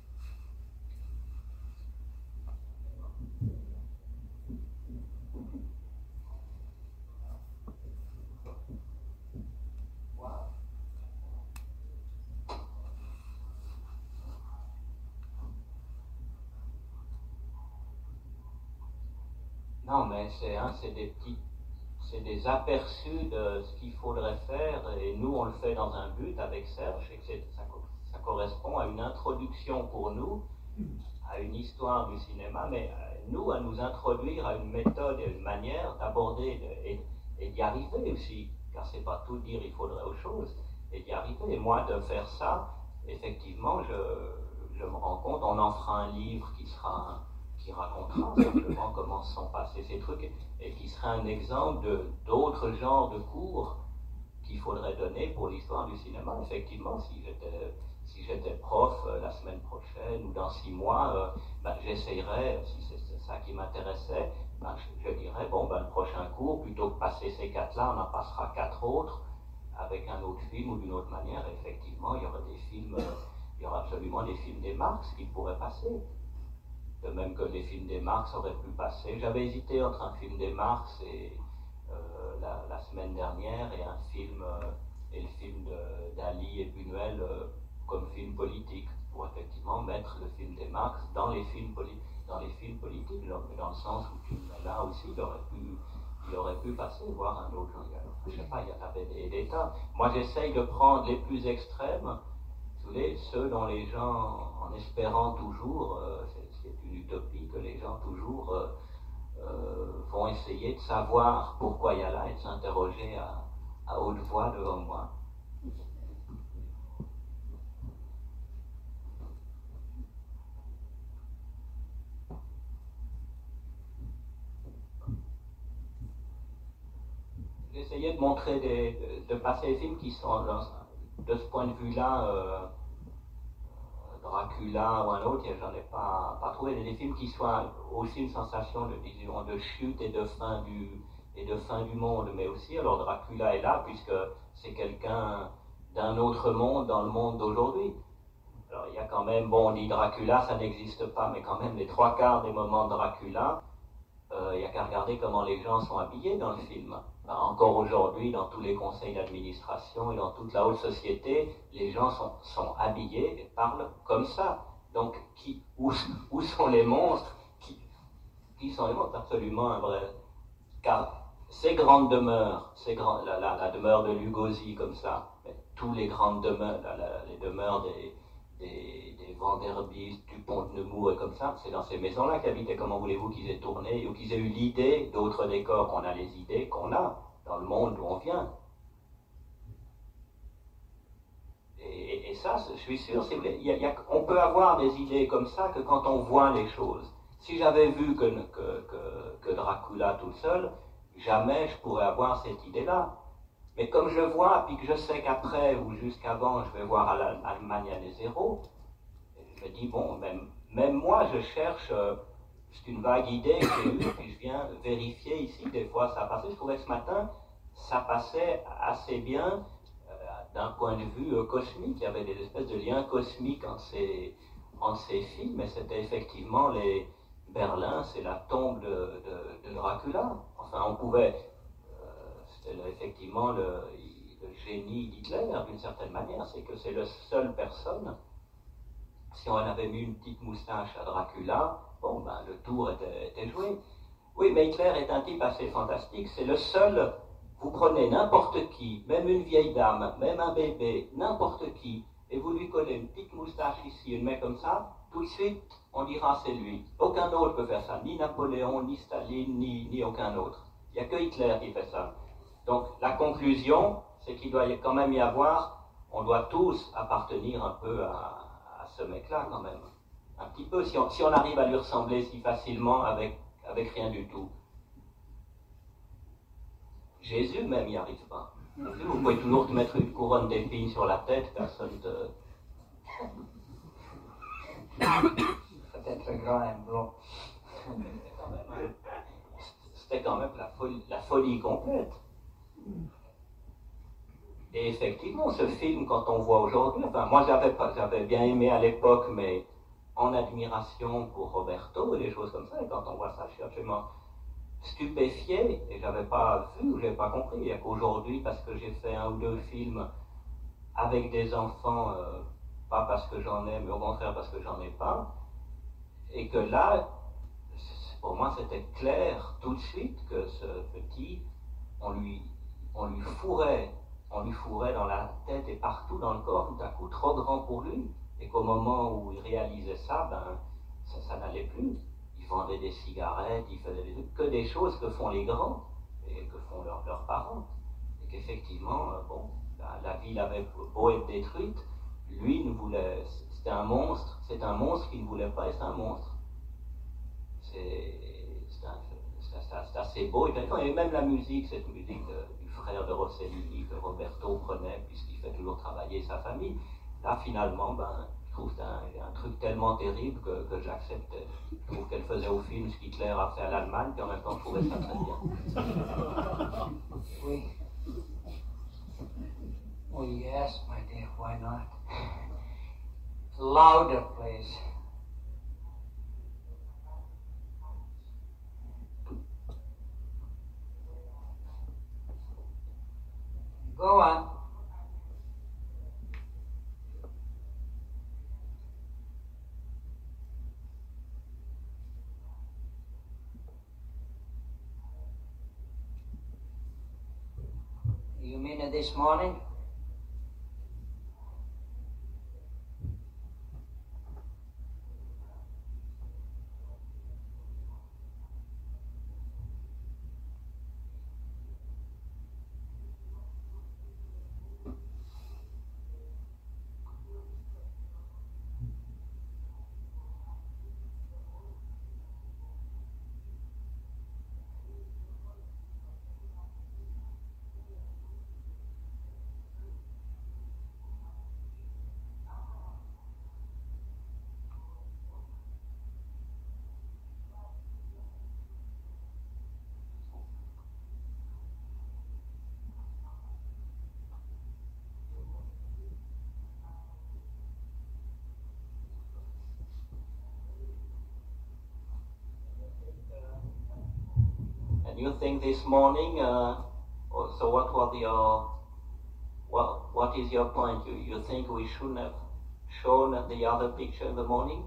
Non, mais c'est hein, c'est des petits, c'est des aperçus de ce qu'il faudrait faire, et nous on le fait dans un but avec Serge, et que ça, ça correspond à une introduction pour nous, à une histoire du cinéma, mais euh, nous à nous introduire à une méthode et une manière d'aborder de, et, et d'y arriver aussi, car c'est pas tout dire il faudrait autre chose, et d'y arriver. Et moi de faire ça, effectivement, je, je me rends compte, on en fera un livre qui sera qui racontera simplement comment se sont passés ces trucs et, et qui sera un exemple de, d'autres genres de cours qu'il faudrait donner pour l'histoire du cinéma. Effectivement, si j'étais, si j'étais prof euh, la semaine prochaine ou dans six mois, euh, ben, j'essayerais, si c'est, c'est ça qui m'intéressait, ben, je, je dirais, bon, ben, le prochain cours, plutôt que passer ces quatre-là, on en passera quatre autres avec un autre film ou d'une autre manière. Et effectivement, il y aurait des films, euh, il y aura absolument des films des Marx qui pourraient passer. De même que les films des Marx auraient pu passer. J'avais hésité entre un film des Marx et, euh, la, la semaine dernière et un film, euh, et le film de, d'Ali et Buñuel euh, comme film politique, pour effectivement mettre le film des Marx dans les films, poli- dans les films politiques, dans le sens où tu, là aussi il aurait pu, il aurait pu passer, voir un autre genre. Je ne sais pas, il y avait des, des tas. Moi j'essaye de prendre les plus extrêmes. voulez, ceux dont les gens, en espérant toujours, euh, c'est, c'est une utopie que les gens toujours euh, euh, vont essayer de savoir pourquoi il y a là et de s'interroger à, à haute voix devant moi. J'essayais de montrer, des, de, de passer des films qui sont, de ce point de vue-là, euh, Dracula ou un autre, j'en ai pas, pas trouvé des films qui soient aussi une sensation de, disons, de chute et de fin du, et de fin du monde, mais aussi, alors Dracula est là puisque c'est quelqu'un d'un autre monde dans le monde d'aujourd'hui. Alors il y a quand même, bon, on dit Dracula, ça n'existe pas, mais quand même les trois quarts des moments de Dracula, euh, il n'y a qu'à regarder comment les gens sont habillés dans le film. Enfin, encore aujourd'hui, dans tous les conseils d'administration et dans toute la haute société, les gens sont, sont habillés et parlent comme ça. Donc, qui, où, où sont les monstres qui, qui sont les monstres? Absolument un vrai. Car ces grandes demeures, ces grands, la, la, la demeure de Lugosi comme ça, mais tous les grandes demeures, la, la, les demeures des, des, des Vanderbilt, du Pont de Nemours et comme ça, c'est dans ces maisons-là qu'habitaient. Comment voulez-vous qu'ils aient tourné ou qu'ils aient eu l'idée d'autres décors? On a les idées qu'on a dans le monde d'où on vient. Et, et ça, je suis sûr, c'est vrai, y a, y a, on peut avoir des idées comme ça que quand on voit les choses. Si j'avais vu que, que, que, que Dracula tout seul, jamais je pourrais avoir cette idée-là. Mais comme je vois, puis que je sais qu'après ou jusqu'avant, je vais voir à l'Allemagne à les zéros, je me dis, bon, même, même moi, je cherche, euh, c'est une vague idée que j'ai eue, puis je viens vérifier ici, des fois ça passait. Je trouvais que ce matin, ça passait assez bien euh, d'un point de vue euh, cosmique. Il y avait des espèces de liens cosmiques entre ces, entre ces films, mais c'était effectivement les Berlin, c'est la tombe de, de, de Dracula. Enfin, on pouvait, euh, c'était effectivement le, le génie d'Hitler d'une certaine manière, c'est que c'est la seule personne. Si on avait mis une petite moustache à Dracula, bon, ben, le tour était, était joué. Oui, mais Hitler est un type assez fantastique. C'est le seul, vous prenez n'importe qui, même une vieille dame, même un bébé, n'importe qui, et vous lui collez une petite moustache ici, une main comme ça, tout de suite, on dira c'est lui. Aucun autre peut faire ça, ni Napoléon, ni Staline, ni, ni aucun autre. Il n'y a que Hitler qui fait ça. Donc, la conclusion, c'est qu'il doit quand même y avoir, on doit tous appartenir un peu à ce mec-là quand même, un petit peu, si on, si on arrive à lui ressembler si facilement avec, avec rien du tout. Jésus même n'y arrive pas. Vous pouvez toujours te mettre une couronne d'épines sur la tête, personne te... Peut-être grand et blond. C'était quand même la folie, la folie complète. Et effectivement, ce film, quand on voit aujourd'hui, enfin, moi j'avais, pas, j'avais bien aimé à l'époque, mais en admiration pour Roberto et des choses comme ça, et quand on voit ça, je suis absolument stupéfié, et j'avais pas vu, j'avais pas compris. Il n'y a qu'aujourd'hui, parce que j'ai fait un ou deux films avec des enfants, euh, pas parce que j'en ai, mais au contraire parce que j'en ai pas, et que là, pour moi c'était clair tout de suite que ce petit, on lui, on lui fourrait on lui fourrait dans la tête et partout dans le corps, tout à coup trop grand pour lui, et qu'au moment où il réalisait ça, ben, ça, ça n'allait plus. Il vendait des cigarettes, il faisait des, que des choses que font les grands, et que font leurs, leurs parents. Et qu'effectivement, euh, bon, la, la ville avait beau être détruite, lui ne voulait, c'était un monstre, c'est un monstre qui ne voulait pas être un monstre. C'est, c'est, un, c'est, c'est assez beau, et il y avait même la musique, cette musique de, frère de Rossellini que Roberto prenait puisqu'il fait toujours travailler sa famille. Là, finalement, ben, je trouve que c'est un, un truc tellement terrible que, que j'acceptais. Je trouve qu'elle faisait au film ce qu'Hitler a fait à l'Allemagne, puis en même temps, je trouvais ça très bien. Oui. Oh yes, my dear, why not? Louder, please. Go on. You mean it this morning? you think this morning, uh, so what was your, what, what is your point? You, you think we shouldn't have shown the other picture in the morning?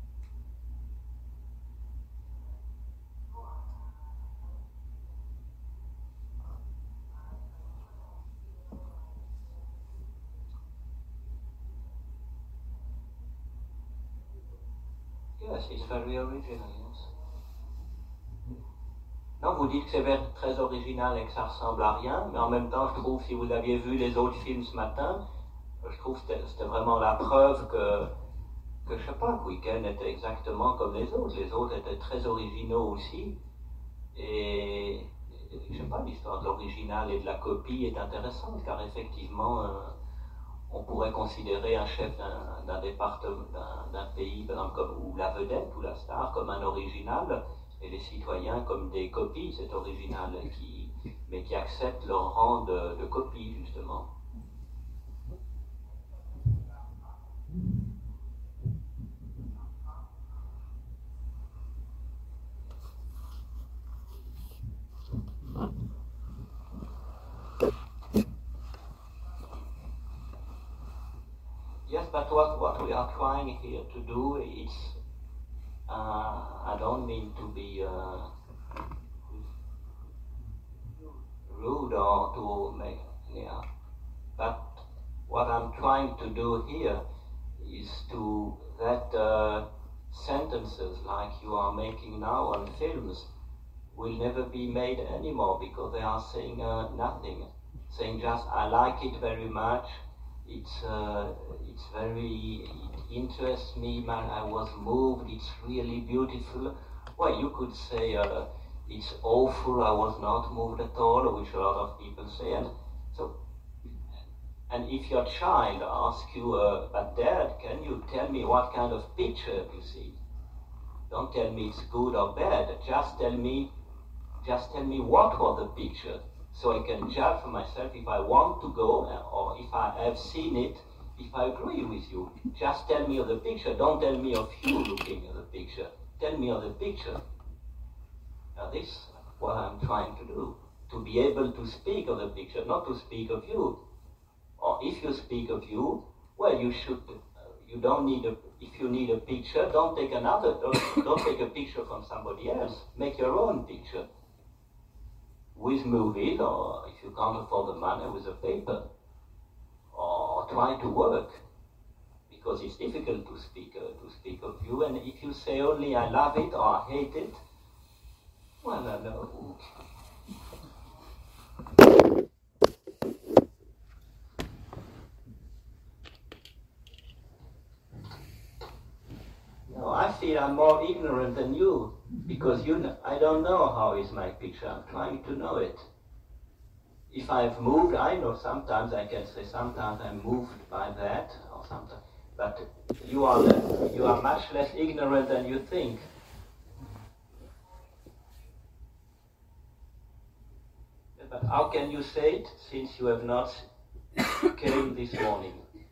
Yes, it's very original, yes. Non, vous dites que c'est très original et que ça ressemble à rien, mais en même temps, je trouve, si vous aviez vu les autres films ce matin, je trouve que c'était vraiment la preuve que, que je sais pas, que Weekend était exactement comme les autres. Les autres étaient très originaux aussi. Et, et je sais pas, l'histoire de l'original et de la copie est intéressante, car effectivement, euh, on pourrait considérer un chef d'un département, d'un pays, par exemple, comme, ou la vedette, ou la star, comme un original, et les citoyens comme des copies de cet original, qui, mais qui acceptent leur rang de, de copie, justement. Yes, but what, what we are trying here to do is, uh, I don't mean to be uh, rude or to make, yeah, but what I'm trying to do here is to, that uh, sentences like you are making now on films will never be made anymore, because they are saying uh, nothing, saying just, I like it very much, it's uh, it's very, it interests me, man, I was moved, it's really beautiful. Well, you could say uh, it's awful, I was not moved at all, which a lot of people say. And so, and if your child asks you, uh, but Dad, can you tell me what kind of picture you see? Don't tell me it's good or bad, just tell me, just tell me what was the picture, so I can judge for myself if I want to go, or if I have seen it, if I agree with you. Just tell me of the picture, don't tell me of you looking at the picture. Tell me of the picture. Now this is what I'm trying to do, to be able to speak of the picture, not to speak of you. Or if you speak of you, well, you should, uh, you don't need a, if you need a picture, don't take another, don't, don't take a picture from somebody else, make your own picture. With movies, or if you can't afford the money, with a paper, or try to work, because it's difficult to speak uh, to speak of you. And if you say only I love it or I hate it, well, no, no. No, I feel I'm more ignorant than you, because you, know, I don't know how is my picture. I'm trying to know it. If I've moved, I know sometimes I can say sometimes I'm moved by that, or something. But you are less, you are much less ignorant than you think. But how can you say it since you have not came this morning?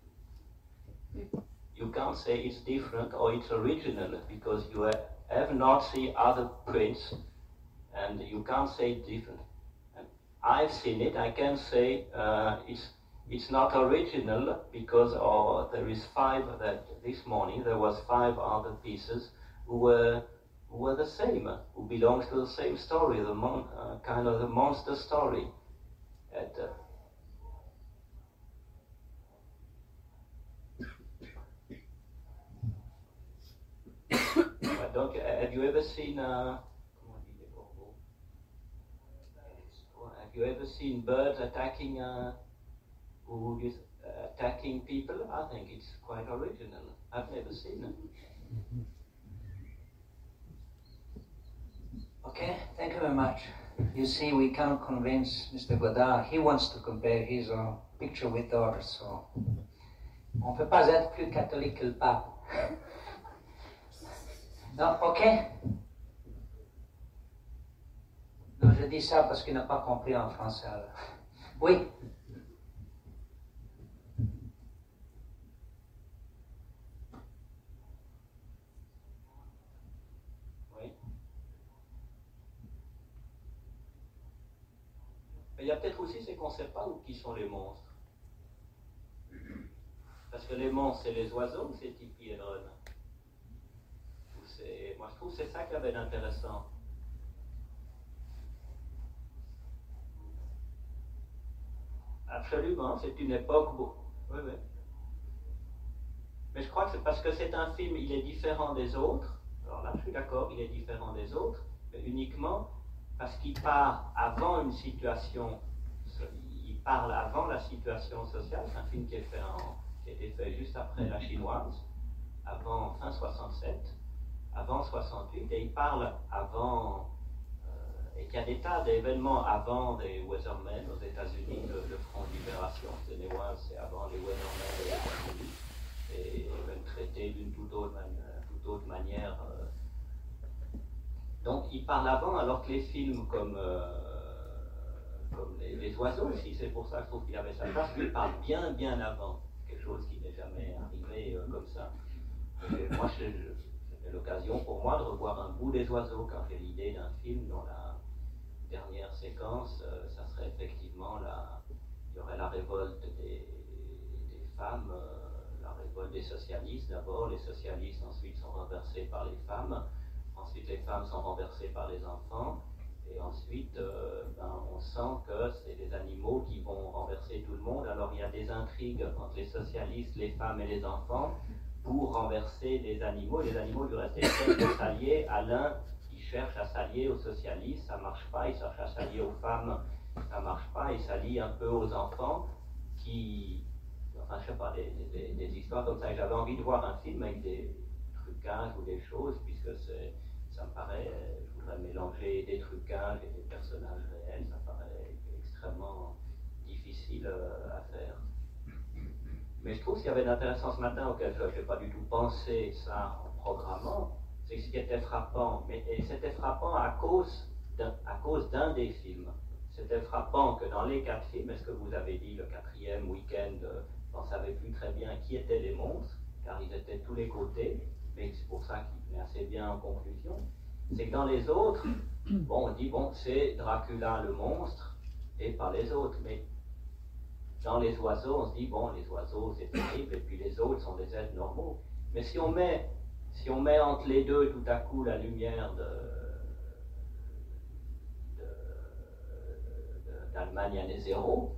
You can't say it's different or it's original, because you have not seen other prints, and you can't say it's different. And I've seen it. I can say uh, it's it's not original, because oh, there is five that this morning there was five other pieces who were who were the same, who belongs to the same story, the mon- uh, kind of the monster story. And, uh, Don't you, have you ever seen? Uh, have you ever seen birds attacking? Uh, who is uh, attacking people? I think it's quite original. I've never seen it. Okay, thank you very much. You see, we can't convince Mister Godard. He wants to compare his own picture with ours, so on peut pas être plus catholique que le pape. Non, ok. Non, je dis ça parce qu'il n'a pas compris en français. Alors. Oui. Oui. Mais il y a peut-être aussi, c'est qu'on ne sait pas où qui sont les monstres. Parce que les monstres, c'est les oiseaux ou c'est Tippi Hedren? Moi, je trouve que c'est ça qu'il y avait d'intéressant. Absolument, c'est une époque... Beau. Oui, oui. Mais je crois que c'est parce que c'est un film, il est différent des autres. Alors là, je suis d'accord, il est différent des autres, mais uniquement parce qu'il part avant une situation, il parle avant la situation sociale. C'est un film qui, est fait en, qui a été fait juste après la chinoise, avant fin soixante-sept, avant soixante-huit, et il parle avant... et qu'il y a des tas d'événements avant des Weathermen aux États-Unis, le, le Front de Libération sénégalais, c'est avant les Weathermen aux États-Unis, et même traité d'une toute autre, toute autre manière. Euh. Donc il parle avant, alors que les films comme, euh, comme les, les oiseaux aussi, c'est pour ça que je trouve qu'il avait sa place, lui parle bien, bien avant, quelque chose qui n'est jamais arrivé euh, comme ça. Et moi, c'était l'occasion pour moi de revoir un bout des oiseaux quand j'ai l'idée d'un film dont la dernière séquence, euh, ça serait effectivement la, il y aurait la révolte des, des femmes, euh, la révolte des socialistes d'abord, les socialistes ensuite sont renversés par les femmes, ensuite les femmes sont renversées par les enfants, et ensuite euh, ben, on sent que c'est des animaux qui vont renverser tout le monde. Alors il y a des intrigues entre les socialistes, les femmes et les enfants pour renverser les animaux. Les animaux du reste essaient de s'allier à l'un. Cherche à s'allier aux socialistes, ça ne marche pas, il cherche à s'allier aux femmes, ça ne marche pas, il s'allie un peu aux enfants qui, enfin je sais pas, des, des, des histoires comme ça. Et j'avais envie de voir un film avec des trucages ou des choses, puisque c'est, ça me paraît, je voudrais mélanger des trucages et des personnages réels, ça me paraît extrêmement difficile à faire. Mais je trouve qu'il y avait d'intéressant ce matin auquel je n'ai pas du tout pensé ça en programmant. C'est ce qui était frappant, mais et c'était frappant à cause d'un, à cause d'un des films. C'était frappant que dans les quatre films, est-ce que vous avez dit le quatrième week-end, euh, on ne savait plus très bien qui étaient les monstres, car ils étaient de tous les côtés, mais c'est pour ça qu'ils venaient assez bien en conclusion. C'est que dans les autres, bon, on dit, bon, c'est Dracula le monstre, et pas les autres, mais dans les oiseaux, on se dit, bon, les oiseaux, c'est terrible, et puis les autres sont des êtres normaux. Mais si on met... Si on met entre les deux tout à coup la lumière de, de, de, d'Allemagne année zéro,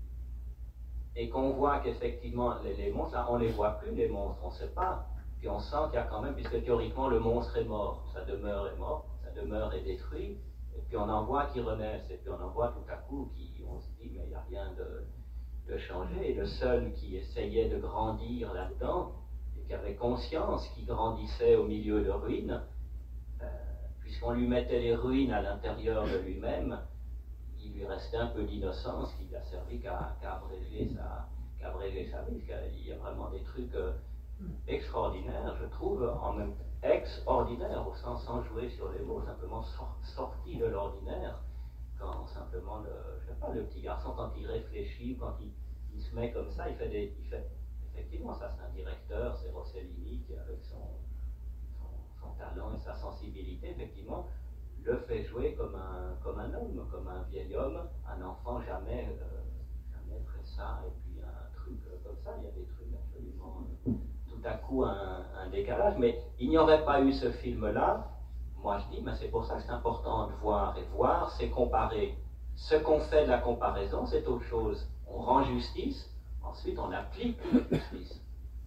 et qu'on voit qu'effectivement les, les monstres, là, on ne les voit plus, les monstres, on ne sait pas. Puis on sent qu'il y a quand même, puisque théoriquement le monstre est mort, sa demeure est morte, sa demeure est détruite, et puis on en voit qui renaissent, et puis on en voit tout à coup qui, on se dit, mais il n'y a rien de, de changé. Et le seul qui essayait de grandir là-dedans, qui avait conscience qu'il grandissait au milieu de ruines, euh, puisqu'on lui mettait les ruines à l'intérieur de lui-même, il lui restait un peu d'innocence qui n'a servi qu'à, qu'à abréger sa, qu'à abréger sa vie. Il y a vraiment des trucs euh, extraordinaires, je trouve, en même extraordinaires, au sens sans jouer sur les mots, simplement sor- sortis de l'ordinaire, quand simplement le, je sais pas, le petit garçon, quand il réfléchit, quand il, il se met comme ça, il fait des... Il fait, effectivement, ça c'est un directeur, c'est Rossellini qui, avec son, son, son talent et sa sensibilité, effectivement, le fait jouer comme un, comme un homme, comme un vieil homme. Un enfant jamais, euh, jamais ferait ça, et puis un truc euh, comme ça, il y a des trucs absolument, euh, tout à coup un, un décalage. Mais il n'y aurait pas eu ce film-là, moi je dis, mais c'est pour ça que c'est important de voir, et voir, c'est comparer. Ce qu'on fait de la comparaison, c'est autre chose. On rend justice. Ensuite, on applique la justice.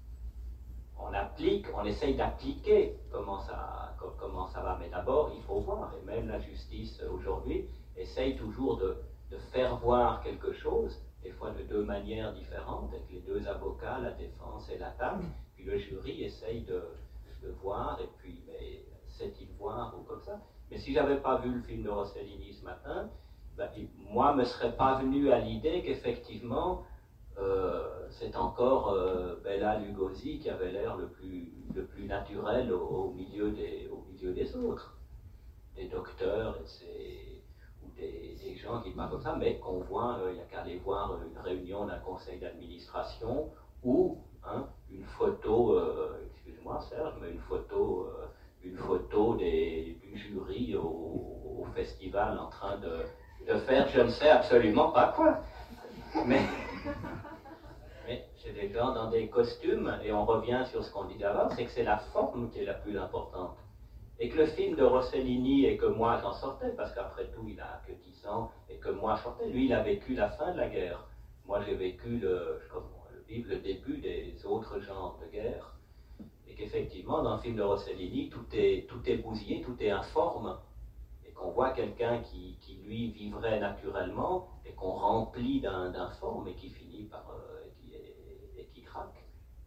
On applique, on essaye d'appliquer comment ça, comment ça va. Mais d'abord, il faut voir. Et même la justice aujourd'hui essaye toujours de, de faire voir quelque chose, des fois de deux manières différentes, avec les deux avocats, la défense et l'attaque. Puis le jury essaye de, de voir, et puis, mais sait-il voir ou comme ça. Mais si j'avais pas vu le film de Rossellini ce matin, ben, moi, me serait pas venu à l'idée qu'effectivement, Euh, c'est encore euh, Bela Lugosi qui avait l'air le plus, le plus naturel au, au, milieu des, au milieu des autres. Des docteurs et ces, ou des, des gens qui parlent comme ça, mais qu'on voit, il euh, n'y a qu'à aller voir une réunion d'un conseil d'administration ou hein, une photo, euh, excuse-moi Serge, mais une photo, euh, une photo des, du jury au, au festival en train de de faire je ne sais absolument pas quoi. Mais, mais c'est des gens dans des costumes, et on revient sur ce qu'on disait avant, c'est que c'est la forme qui est la plus importante. Et que le film de Rossellini, et que moi j'en sortais, parce qu'après tout il a que dix ans, et que moi je sortais, lui il a vécu la fin de la guerre. Moi j'ai vécu le, le, le début des autres genres de guerre. Et qu'effectivement, dans le film de Rossellini, tout est, tout est bousillé, tout est informe. Et qu'on voit quelqu'un qui, qui, lui, vivrait naturellement, et qu'on remplit d'informe, et qui finit par... Euh, et, qui, et, et qui craque.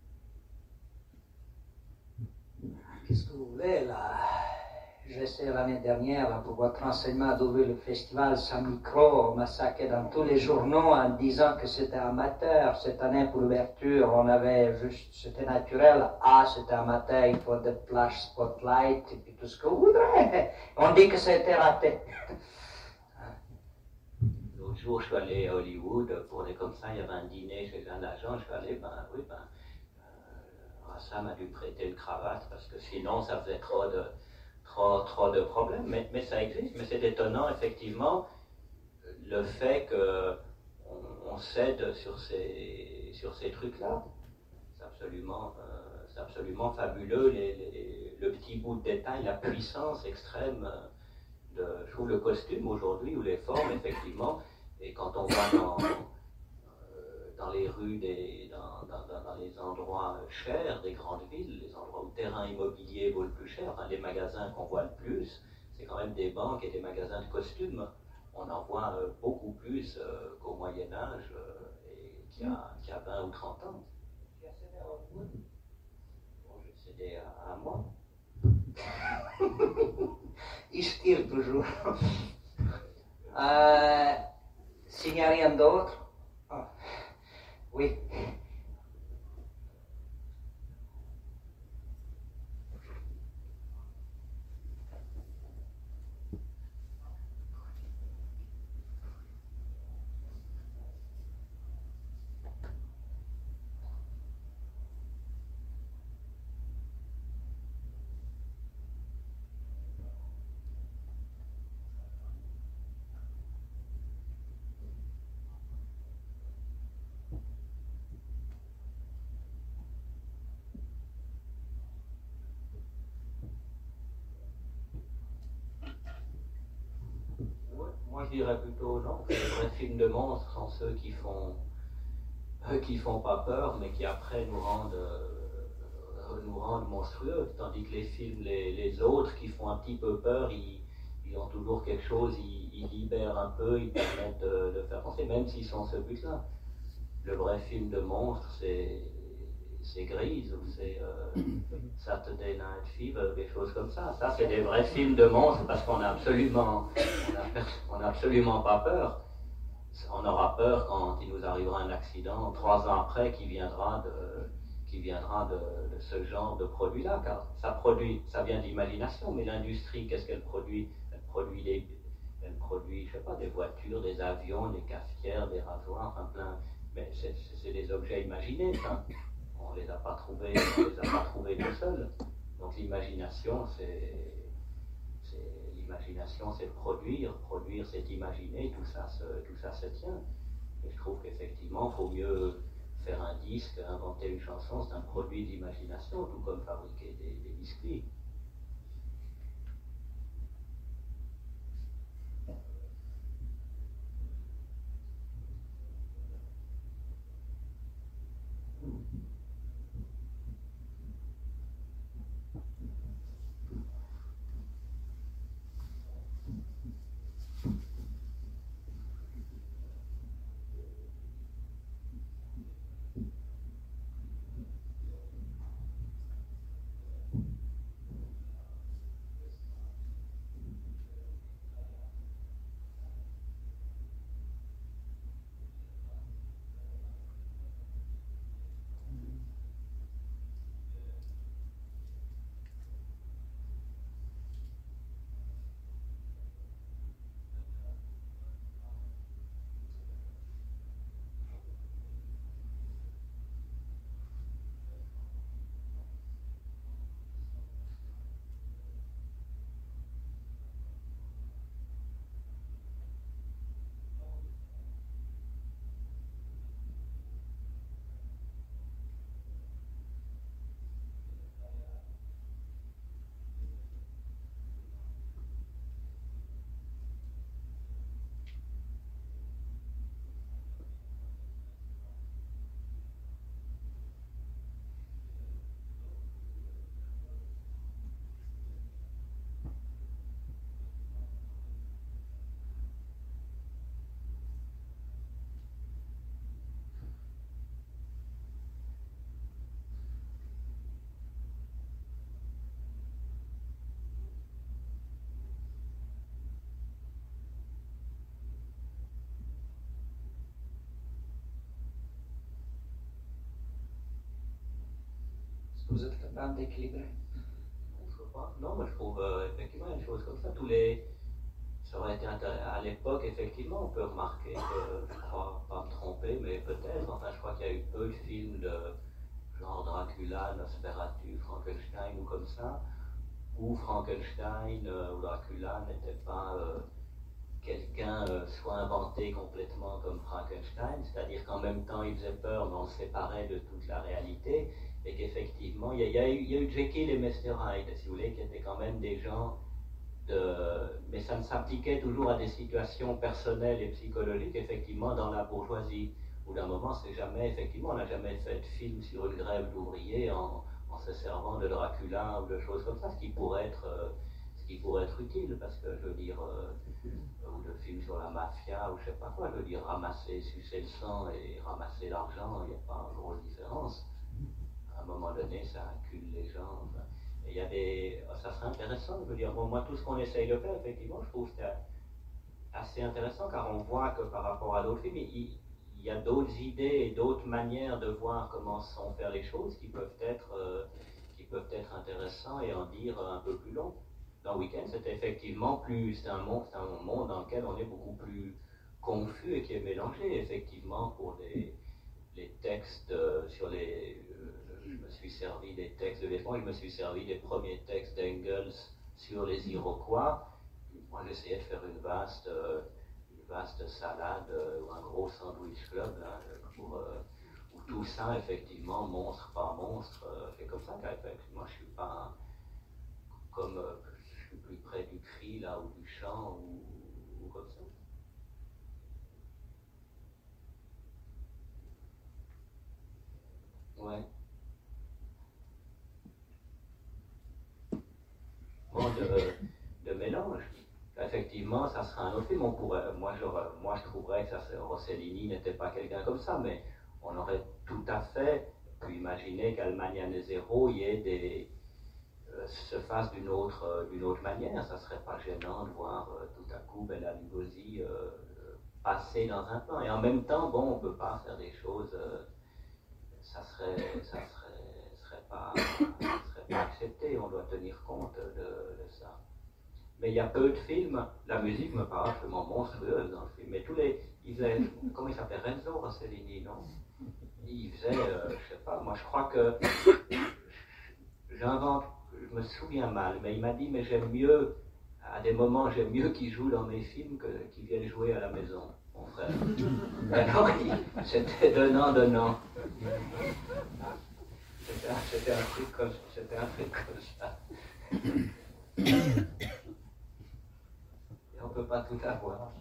Qu'est-ce que vous voulez, là? J'ai essayé l'année dernière, pour votre renseignement, d'ouvrir le festival sans micro, massacré dans tous les journaux en disant que c'était amateur. Cette année, pour l'ouverture, on avait juste, c'était naturel. Ah, c'était amateur, il faut des flash spotlight, et puis tout ce que vous voudrez. On dit que c'était raté. L'autre jour, je suis allé à Hollywood, pour des comme ça, il y avait un dîner chez un agent, je suis allé, ben oui, ben, euh, Rassam a dû prêter une cravate, parce que sinon, ça faisait trop de... Trop, trop de problèmes, mais, mais ça existe. Mais c'est étonnant, effectivement, le fait qu'on on cède sur ces, sur ces trucs-là. C'est absolument, euh, c'est absolument fabuleux, les, les, le petit bout de détail, la puissance extrême de, je trouve, le costume aujourd'hui, ou les formes, effectivement, et quand on va dans, euh, dans les rues, des, dans, dans, dans les endroits chers des grandes villes, les endroits où le terrain immobilier vaut le plus cher, enfin, les magasins qu'on voit le plus, c'est quand même des banques et des magasins de costumes. On en voit euh, beaucoup plus euh, qu'au Moyen-Âge, euh, et qu'il y, a, qu'il y a vingt ou trente ans. Tu as cédé à Hollywood? Bon, j'ai cédé à, à moi. Il se tire toujours. euh, S'il n'y a rien d'autre. Oh. Oui. Moi, je dirais plutôt non, que les vrais films de monstres sont ceux qui font, euh, qui font pas peur, mais qui après nous rendent, euh, nous rendent monstrueux. Tandis que les films, les, les autres qui font un petit peu peur, ils, ils ont toujours quelque chose, ils, ils libèrent un peu, ils permettent de, de faire penser, même s'ils sont ce but-là. Le vrai film de monstre, c'est c'est Grease ou c'est euh, Saturday Night Fever, des choses comme ça. Ça, c'est des vrais films de monstres parce qu'on a absolument, on a, on a absolument pas peur. On aura peur quand il nous arrivera un accident trois ans après qui viendra de, qui viendra de, de ce genre de produit-là, car ça produit, ça vient de l'imagination. Mais l'industrie, qu'est-ce qu'elle produit? Elle produit des, elle produit, je sais pas, des voitures, des avions, des cafetières, des rasoirs, enfin plein. Mais c'est, c'est des objets imaginés, ça. On ne les a pas trouvés, on les a pas trouvés tout seuls. Donc l'imagination, c'est, c'est l'imagination, c'est produire, produire, c'est imaginer. Tout ça, se, tout ça se tient. Et je trouve qu'effectivement, il faut mieux faire un disque, inventer une chanson, c'est un produit d'imagination, tout comme fabriquer des, des biscuits. vous êtes capable d'équilibrer? Je crois. Non, moi je trouve euh, effectivement une chose comme ça. Tous les... Ça aurait été intéressant. À l'époque, effectivement, on peut remarquer que, je crois pas me tromper, mais peut-être, enfin je crois qu'il y a eu peu de films de genre Dracula, Nosferatu, Frankenstein ou comme ça, où Frankenstein euh, ou Dracula n'était pas euh, quelqu'un euh, soit inventé complètement comme Frankenstein, c'est-à-dire qu'en même temps il faisait peur, mais on le séparait de toute la réalité, et qu'effectivement, il y, a, il, y a eu, il y a eu Jekyll et mister Hyde, si vous voulez, qui étaient quand même des gens de... Mais ça ne s'appliquait toujours à des situations personnelles et psychologiques, effectivement, dans la bourgeoisie. Ou d'un moment, c'est jamais, effectivement, on n'a jamais fait de film sur une grève d'ouvriers en, en se servant de Dracula ou de choses comme ça, ce qui pourrait être, euh, ce qui pourrait être utile, parce que, je veux dire, euh, ou de films sur la mafia, ou je sais pas quoi, je veux dire, ramasser, sucer le sang et ramasser l'argent, il n'y a pas une grosse différence. À un moment donné, ça accule les gens. Enfin, et il y a des... Ça serait intéressant, je veux dire, bon, moi, tout ce qu'on essaye de faire, effectivement, je trouve que c'est assez intéressant, car on voit que par rapport à d'autres films, il, il y a d'autres idées et d'autres manières de voir comment sont faire les choses qui peuvent être, euh, qui peuvent être intéressants et en dire un peu plus long. Dans Weekend, c'était effectivement plus, c'est un monde, c'est un monde dans lequel on est beaucoup plus confus et qui est mélangé, effectivement, pour les, les textes euh, sur les... Euh, je me suis servi des textes de Léfond, je me suis servi des premiers textes d'Engels sur les Iroquois. Moi, j'essayais de faire une vaste, euh, une vaste salade euh, ou un gros sandwich club, là, pour, euh, où tout ça, effectivement, monstre par monstre, euh, fait comme ça. Car, moi, je suis pas comme... Euh, je suis plus près du cri, là, ou du chant, ou, ou comme ça. Ouais. Bon, de, de mélange. Effectivement, ça sera un autre film. On pourrait, moi, je, moi, je trouverais que ça, Rossellini n'était pas quelqu'un comme ça, mais on aurait tout à fait pu imaginer qu'Allemagne Zéro y ait des, euh, se fasse d'une autre, euh, d'une autre manière. Ça serait pas gênant de voir euh, tout à coup Bela Lugosi euh, passer dans un plan. Et en même temps, bon, on peut pas faire des choses. Euh, ça serait, ça serait, serait pas, serait pas accepté. On doit tenir compte de, de ça. Mais il y a peu de films, la musique me paraît absolument monstrueuse dans le film. Mais tous les. Il faisait, comment il s'appelait, Renzo Rossellini, non? Il faisait, euh, je sais pas, moi je crois que. J'invente, je me souviens mal, mais il m'a dit, mais j'aime mieux, à des moments, j'aime mieux qu'il joue dans mes films que qu'il vienne jouer à la maison, mon frère. Alors, c'était donnant, donnant. C'était un, c'était un truc comme, c'était un truc comme ça. On ne peut pas tout avoir.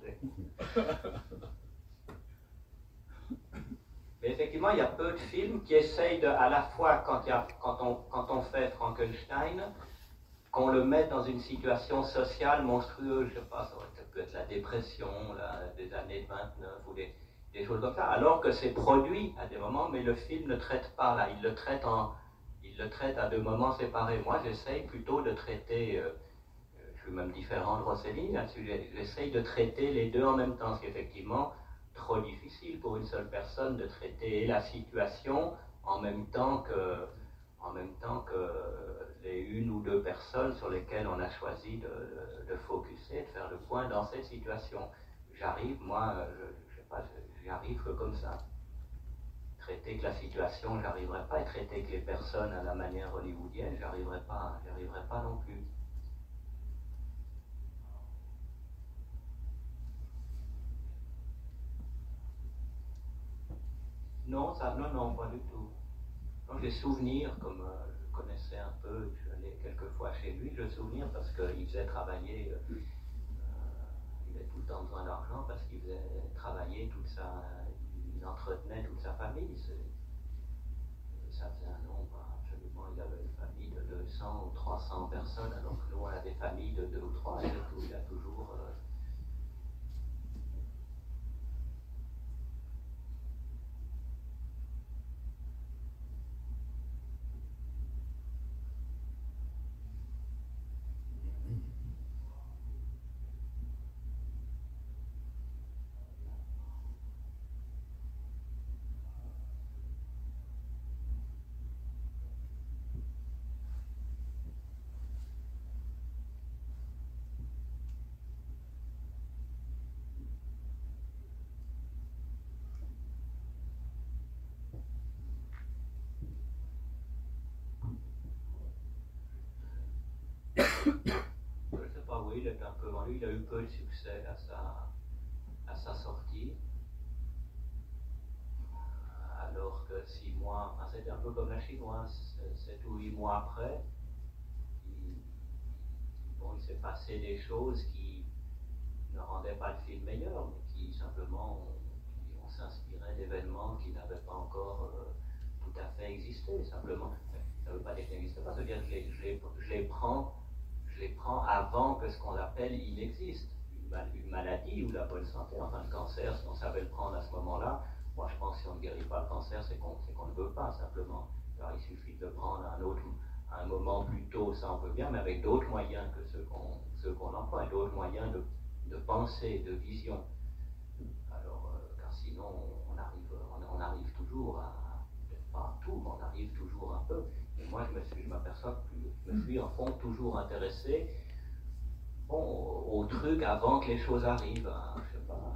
Mais effectivement, il y a peu de films qui essayent de, à la fois, quand, il y a, quand, on, quand on fait Frankenstein, qu'on le mette dans une situation sociale monstrueuse, je ne sais pas, ça peut être la dépression là, des années vingt-neuf ou des, des choses comme ça, alors que c'est produit à des moments, mais le film ne traite pas là, il le traite, en, il le traite à deux moments séparés. Moi, j'essaye plutôt de traiter... Euh, je suis même différent de Rossellini là-dessus, j'essaye de traiter les deux en même temps, ce qui est effectivement trop difficile pour une seule personne de traiter la situation en même temps que, en même temps que les une ou deux personnes sur lesquelles on a choisi de, de, de focuser, de faire le point dans cette situation. J'arrive, moi, je, je sais pas, j'y arrive que comme ça. Traiter que la situation, j'arriverai pas, et traiter que les personnes à la manière hollywoodienne, j'arriverai pas, j'arriverai pas non plus. Non, ça, non, non, pas du tout. Donc, les souvenirs, comme euh, je connaissais un peu, je suis allé quelques fois chez lui, je souviens parce qu'il faisait travailler, euh, il avait tout le temps besoin d'argent parce qu'il faisait travailler toute sa, il entretenait toute sa famille. Ça faisait un nombre absolument, il avait une famille de deux cents ou trois cents personnes, alors que nous on a des familles de deux ou trois, et tout, il a toujours... Euh, je ne sais pas, oui, il est un peu vendu, il a eu peu de succès à sa, à sa sortie. Alors que six mois, enfin, c'était un peu comme la chinoise, sept ou huit mois après, il, bon, il s'est passé des choses qui ne rendaient pas le film meilleur, mais qui simplement qui, on s'inspirait d'événements qui n'avaient pas encore euh, tout à fait existé, simplement. Ça ne veut pas dire qu'ils n'existent pas, ça veut dire que je les, je les, je les prends, je les prends avant que ce qu'on appelle il existe. Une, mal, une maladie ou la bonne santé, enfin le cancer, si on savait le prendre à ce moment-là, moi je pense que si on ne guérit pas le cancer, c'est qu'on c'est qu'on ne veut pas simplement. Alors il suffit de le prendre à un autre à un moment plus tôt, ça on peut bien, mais avec d'autres moyens que ceux qu'on ceux qu'on emploie, d'autres moyens de, de pensée, de vision. Alors, euh, car sinon on arrive, on, on arrive toujours à, peut-être pas à tout, mais on arrive toujours un peu. Et moi je me suis, je m'aperçois que je me suis en fond toujours intéressé bon, au, au truc avant que les choses arrivent. Hein, je sais pas.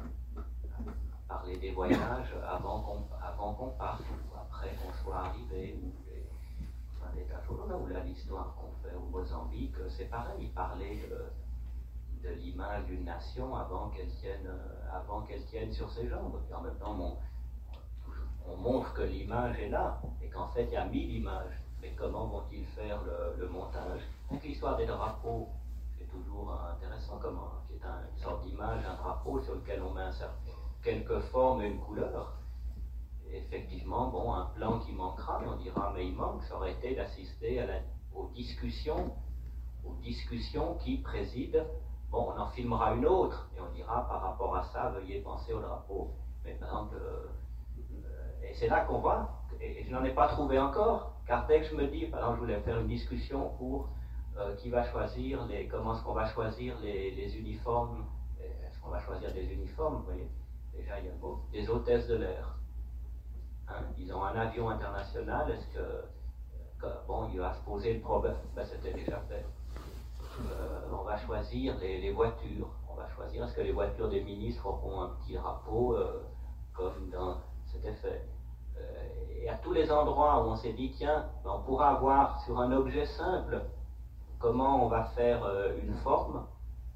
Parler des voyages avant qu'on, avant qu'on parte, ou après qu'on soit arrivé, ou les, enfin, des tas de choses, ou là l'histoire qu'on fait au Mozambique, c'est pareil, parler de, de l'image d'une nation avant qu'elle tienne, avant qu'elle tienne sur ses jambes. Et en même temps, on, on montre que l'image est là, et qu'en fait il y a mille images. Mais comment vont-ils faire le, le montage? Donc l'histoire des drapeaux, c'est toujours intéressant, comment, qui est un, une sorte d'image, un drapeau sur lequel on met un certain quelques formes et une couleur. Et effectivement, bon, un plan qui manquera, et on dira, mais il manque, ça aurait été d'assister à la, aux discussions, aux discussions qui président. Bon, on en filmera une autre, et on dira, par rapport à ça, veuillez penser au drapeau. Mais par exemple, euh, euh, et c'est là qu'on voit, et, et je n'en ai pas trouvé encore, car dès que je me dis, par exemple, je voulais faire une discussion pour euh, qui va choisir, les, comment est-ce qu'on va choisir les, les uniformes, est-ce qu'on va choisir des uniformes, vous voyez. Déjà, il y a bon, des hôtesses de l'air. Hein, ils ont un avion international. Est-ce que, que bon, il va se poser le problème? Ben, c'était déjà fait. Euh, on va choisir les, les voitures. On va choisir. Est-ce que les voitures des ministres auront un petit drapeau euh, comme dans. C'était fait. Euh, et à tous les endroits où on s'est dit, tiens, on pourra avoir sur un objet simple comment on va faire euh, une forme.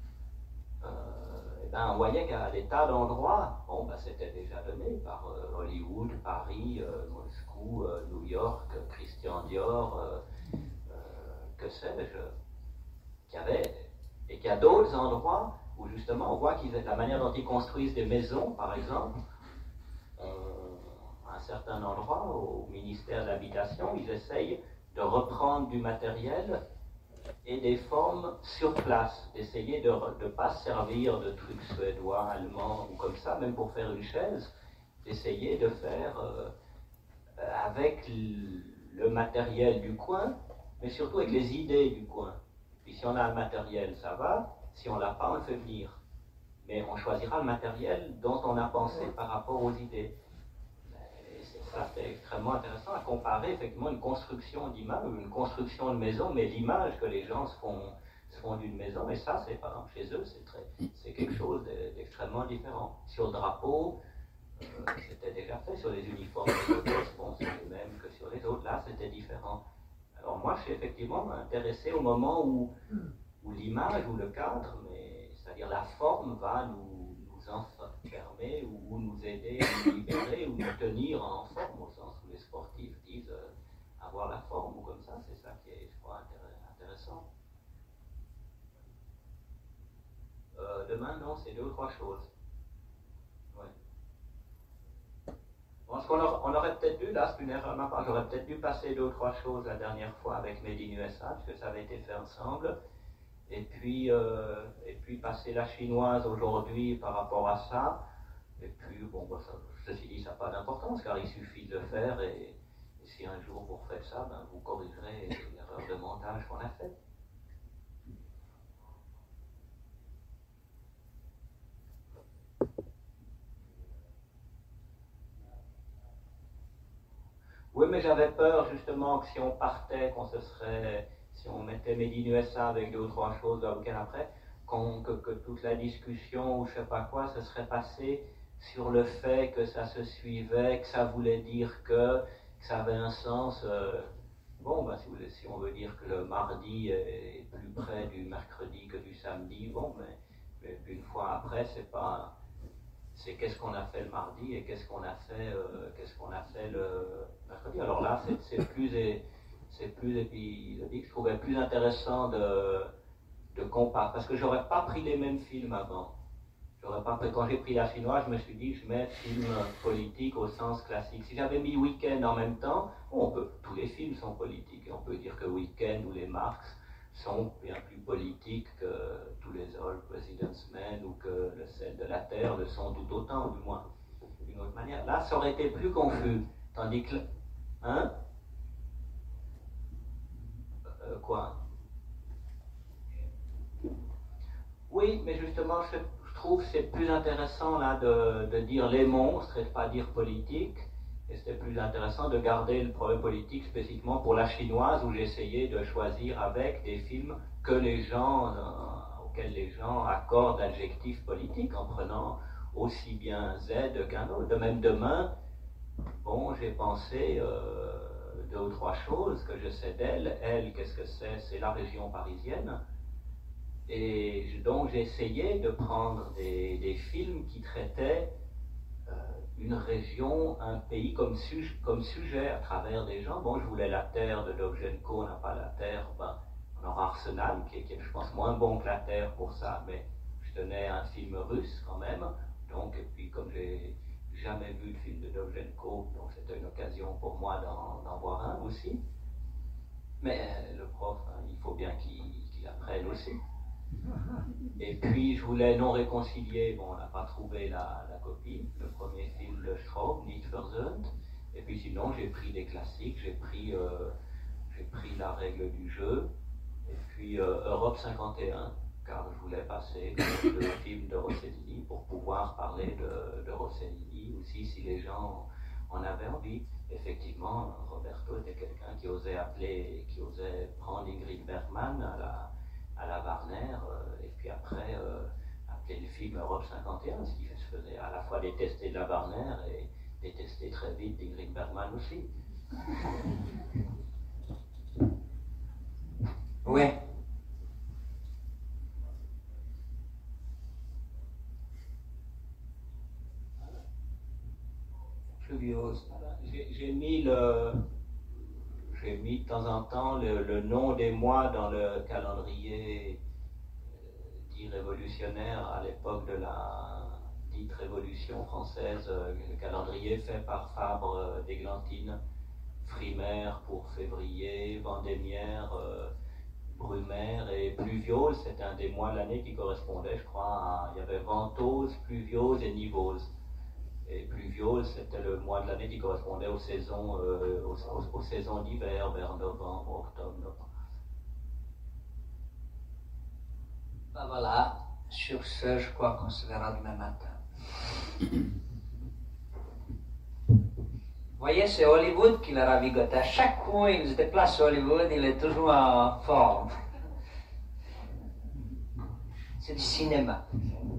Ben, on voyait qu'à des tas d'endroits, bon, ben, c'était déjà donné par euh, Hollywood, Paris, euh, Moscou, euh, New York, Christian Dior, euh, euh, que sais-je, qu'il y avait, et qu'il y a d'autres endroits où justement on voit qu'ils, la manière dont ils construisent des maisons, par exemple, on, à un certain endroit, au ministère de l'Habitation, ils essayent de reprendre du matériel et des formes sur place, d'essayer de ne pas se servir de trucs suédois, allemands ou comme ça, même pour faire une chaise, d'essayer de faire euh, avec le matériel du coin, mais surtout avec les idées du coin. Puis si on a le matériel, ça va, si on l'a pas, on le fait venir. Mais on choisira le matériel dont on a pensé par rapport aux idées. Ça, c'est extrêmement intéressant à comparer effectivement une construction d'immeuble, une construction de maison, mais l'image que les gens se font, se font d'une maison, et ça, c'est par exemple chez eux, c'est, très, c'est quelque chose d'extrêmement différent. Sur le drapeau, euh, c'était déjà fait, sur les uniformes des bon, c'est les mêmes que sur les autres, là, c'était différent. Alors moi, je suis effectivement intéressé au moment où, où l'image ou le cadre, mais, c'est-à-dire la forme, va nous enfermer ou, ou nous aider à nous libérer ou nous tenir en forme, au sens où les sportifs disent euh, avoir la forme ou comme ça, c'est ça qui est, je crois, intéressant. Euh, demain, non, c'est deux ou trois choses. Ouais. Bon, ce qu'on aurait, on aurait peut-être dû, là, c'est une erreur de ma part, j'aurais peut-être dû passer deux ou trois choses la dernière fois avec Made in U S A, parce que ça avait été fait ensemble. Et puis, euh, et puis passer la chinoise aujourd'hui par rapport à ça. Et puis, bon, bah, ça, ceci dit, ça n'a pas d'importance, car il suffit de le faire, et, et si un jour vous refaites ça, ben, vous corrigerez l'erreur de montage qu'on a faite. Oui, mais j'avais peur justement que si on partait, qu'on se serait, si on mettait Made in U S A avec deux ou trois choses le week-end après, qu'on, que, que toute la discussion ou je sais pas quoi, se serait passé sur le fait que ça se suivait, que ça voulait dire que, que ça avait un sens. Euh, bon, ben, si, vous, si on veut dire que le mardi est plus près du mercredi que du samedi, bon, mais, mais une fois après, c'est pas... c'est qu'est-ce qu'on a fait le mardi et qu'est-ce qu'on a fait, euh, qu'est-ce qu'on a fait le mercredi. Alors là, c'est, c'est plus, c'est plus épisodique. Je trouvais plus intéressant de, de comparer, parce que j'aurais pas pris les mêmes films avant. J'aurais pas pris, quand j'ai pris la chinoise, je me suis dit, je mets film politique au sens classique. Si j'avais mis Week-end en même temps, on peut, tous les films sont politiques. Et on peut dire que Week-end ou les Marx sont bien plus politiques que tous les All President's Men ou que le Sel de la Terre le sont tout autant, du moins d'une autre manière. Là, ça aurait été plus confus. Tandis que... Hein euh, Quoi Oui, mais justement, je, je trouve que c'est plus intéressant là de, de dire les monstres et de ne pas dire politique. Et c'était plus intéressant de garder le problème politique spécifiquement pour la chinoise, où j'ai essayé de choisir avec des films que les gens, euh, auxquels les gens accordent l'adjectif politique, en prenant aussi bien Z qu'un autre. De même demain, bon, j'ai pensé euh, deux ou trois choses que je sais d'elle. Elle, qu'est-ce que c'est? C'est la région parisienne. Et donc j'ai essayé de prendre des, des films qui traitaient euh, une région, un pays comme, su, comme sujet à travers des gens. Bon, je voulais La Terre de Dovzhenko, on n'a pas La Terre, ben, on aura Arsenal, qui est, qui est, je pense, moins bon que La Terre pour ça, mais je tenais un film russe quand même. Donc, et puis comme j'ai jamais vu le film de Dovzhenko, donc c'était une occasion pour moi d'en, d'en voir un aussi. Mais euh, le prof, hein, il faut bien qu'il, qu'il apprenne aussi. Et puis je voulais non réconcilier, bon on n'a pas trouvé la, la copie, le premier film de Straub, Nicht versöhnt. Et puis sinon j'ai pris des classiques, j'ai pris, euh, j'ai pris La règle du jeu, et puis euh, Europe cinquante et un, car je voulais passer le film de Rossellini pour pouvoir parler de, de Rossellini aussi si les gens en avaient envie. Effectivement, Roberto était quelqu'un qui osait appeler, qui osait prendre Ingrid Bergman à la à la Warner, euh, et puis après euh, appeler le film Europe cinquante et un, ce qui se faisait à la fois détester de la Warner et détester très vite d'Ingrid Bergman aussi. Oui. Pluviose. J'ai, j'ai mis le... J'ai mis de temps en temps le, le nom des mois dans le calendrier euh, dit révolutionnaire à l'époque de la dite Révolution française, euh, le calendrier fait par Fabre euh, d'Églantine, Frimaire pour février, Vendémiaire, euh, Brumaire et Pluviose, c'était un des mois de l'année qui correspondait, je crois, à, il y avait Ventose, Pluviose et Nivose. Et Pluviose, c'était le mois de l'année qui correspondait aux saisons, euh, aux, aux, aux saisons d'hiver, vers novembre, octobre, novembre. Ben voilà, sur ce, je crois qu'on se verra demain matin. Vous voyez, c'est Hollywood qui l'a ravigoté. À chaque fois il se déplace à Hollywood, il est toujours en forme. C'est du cinéma.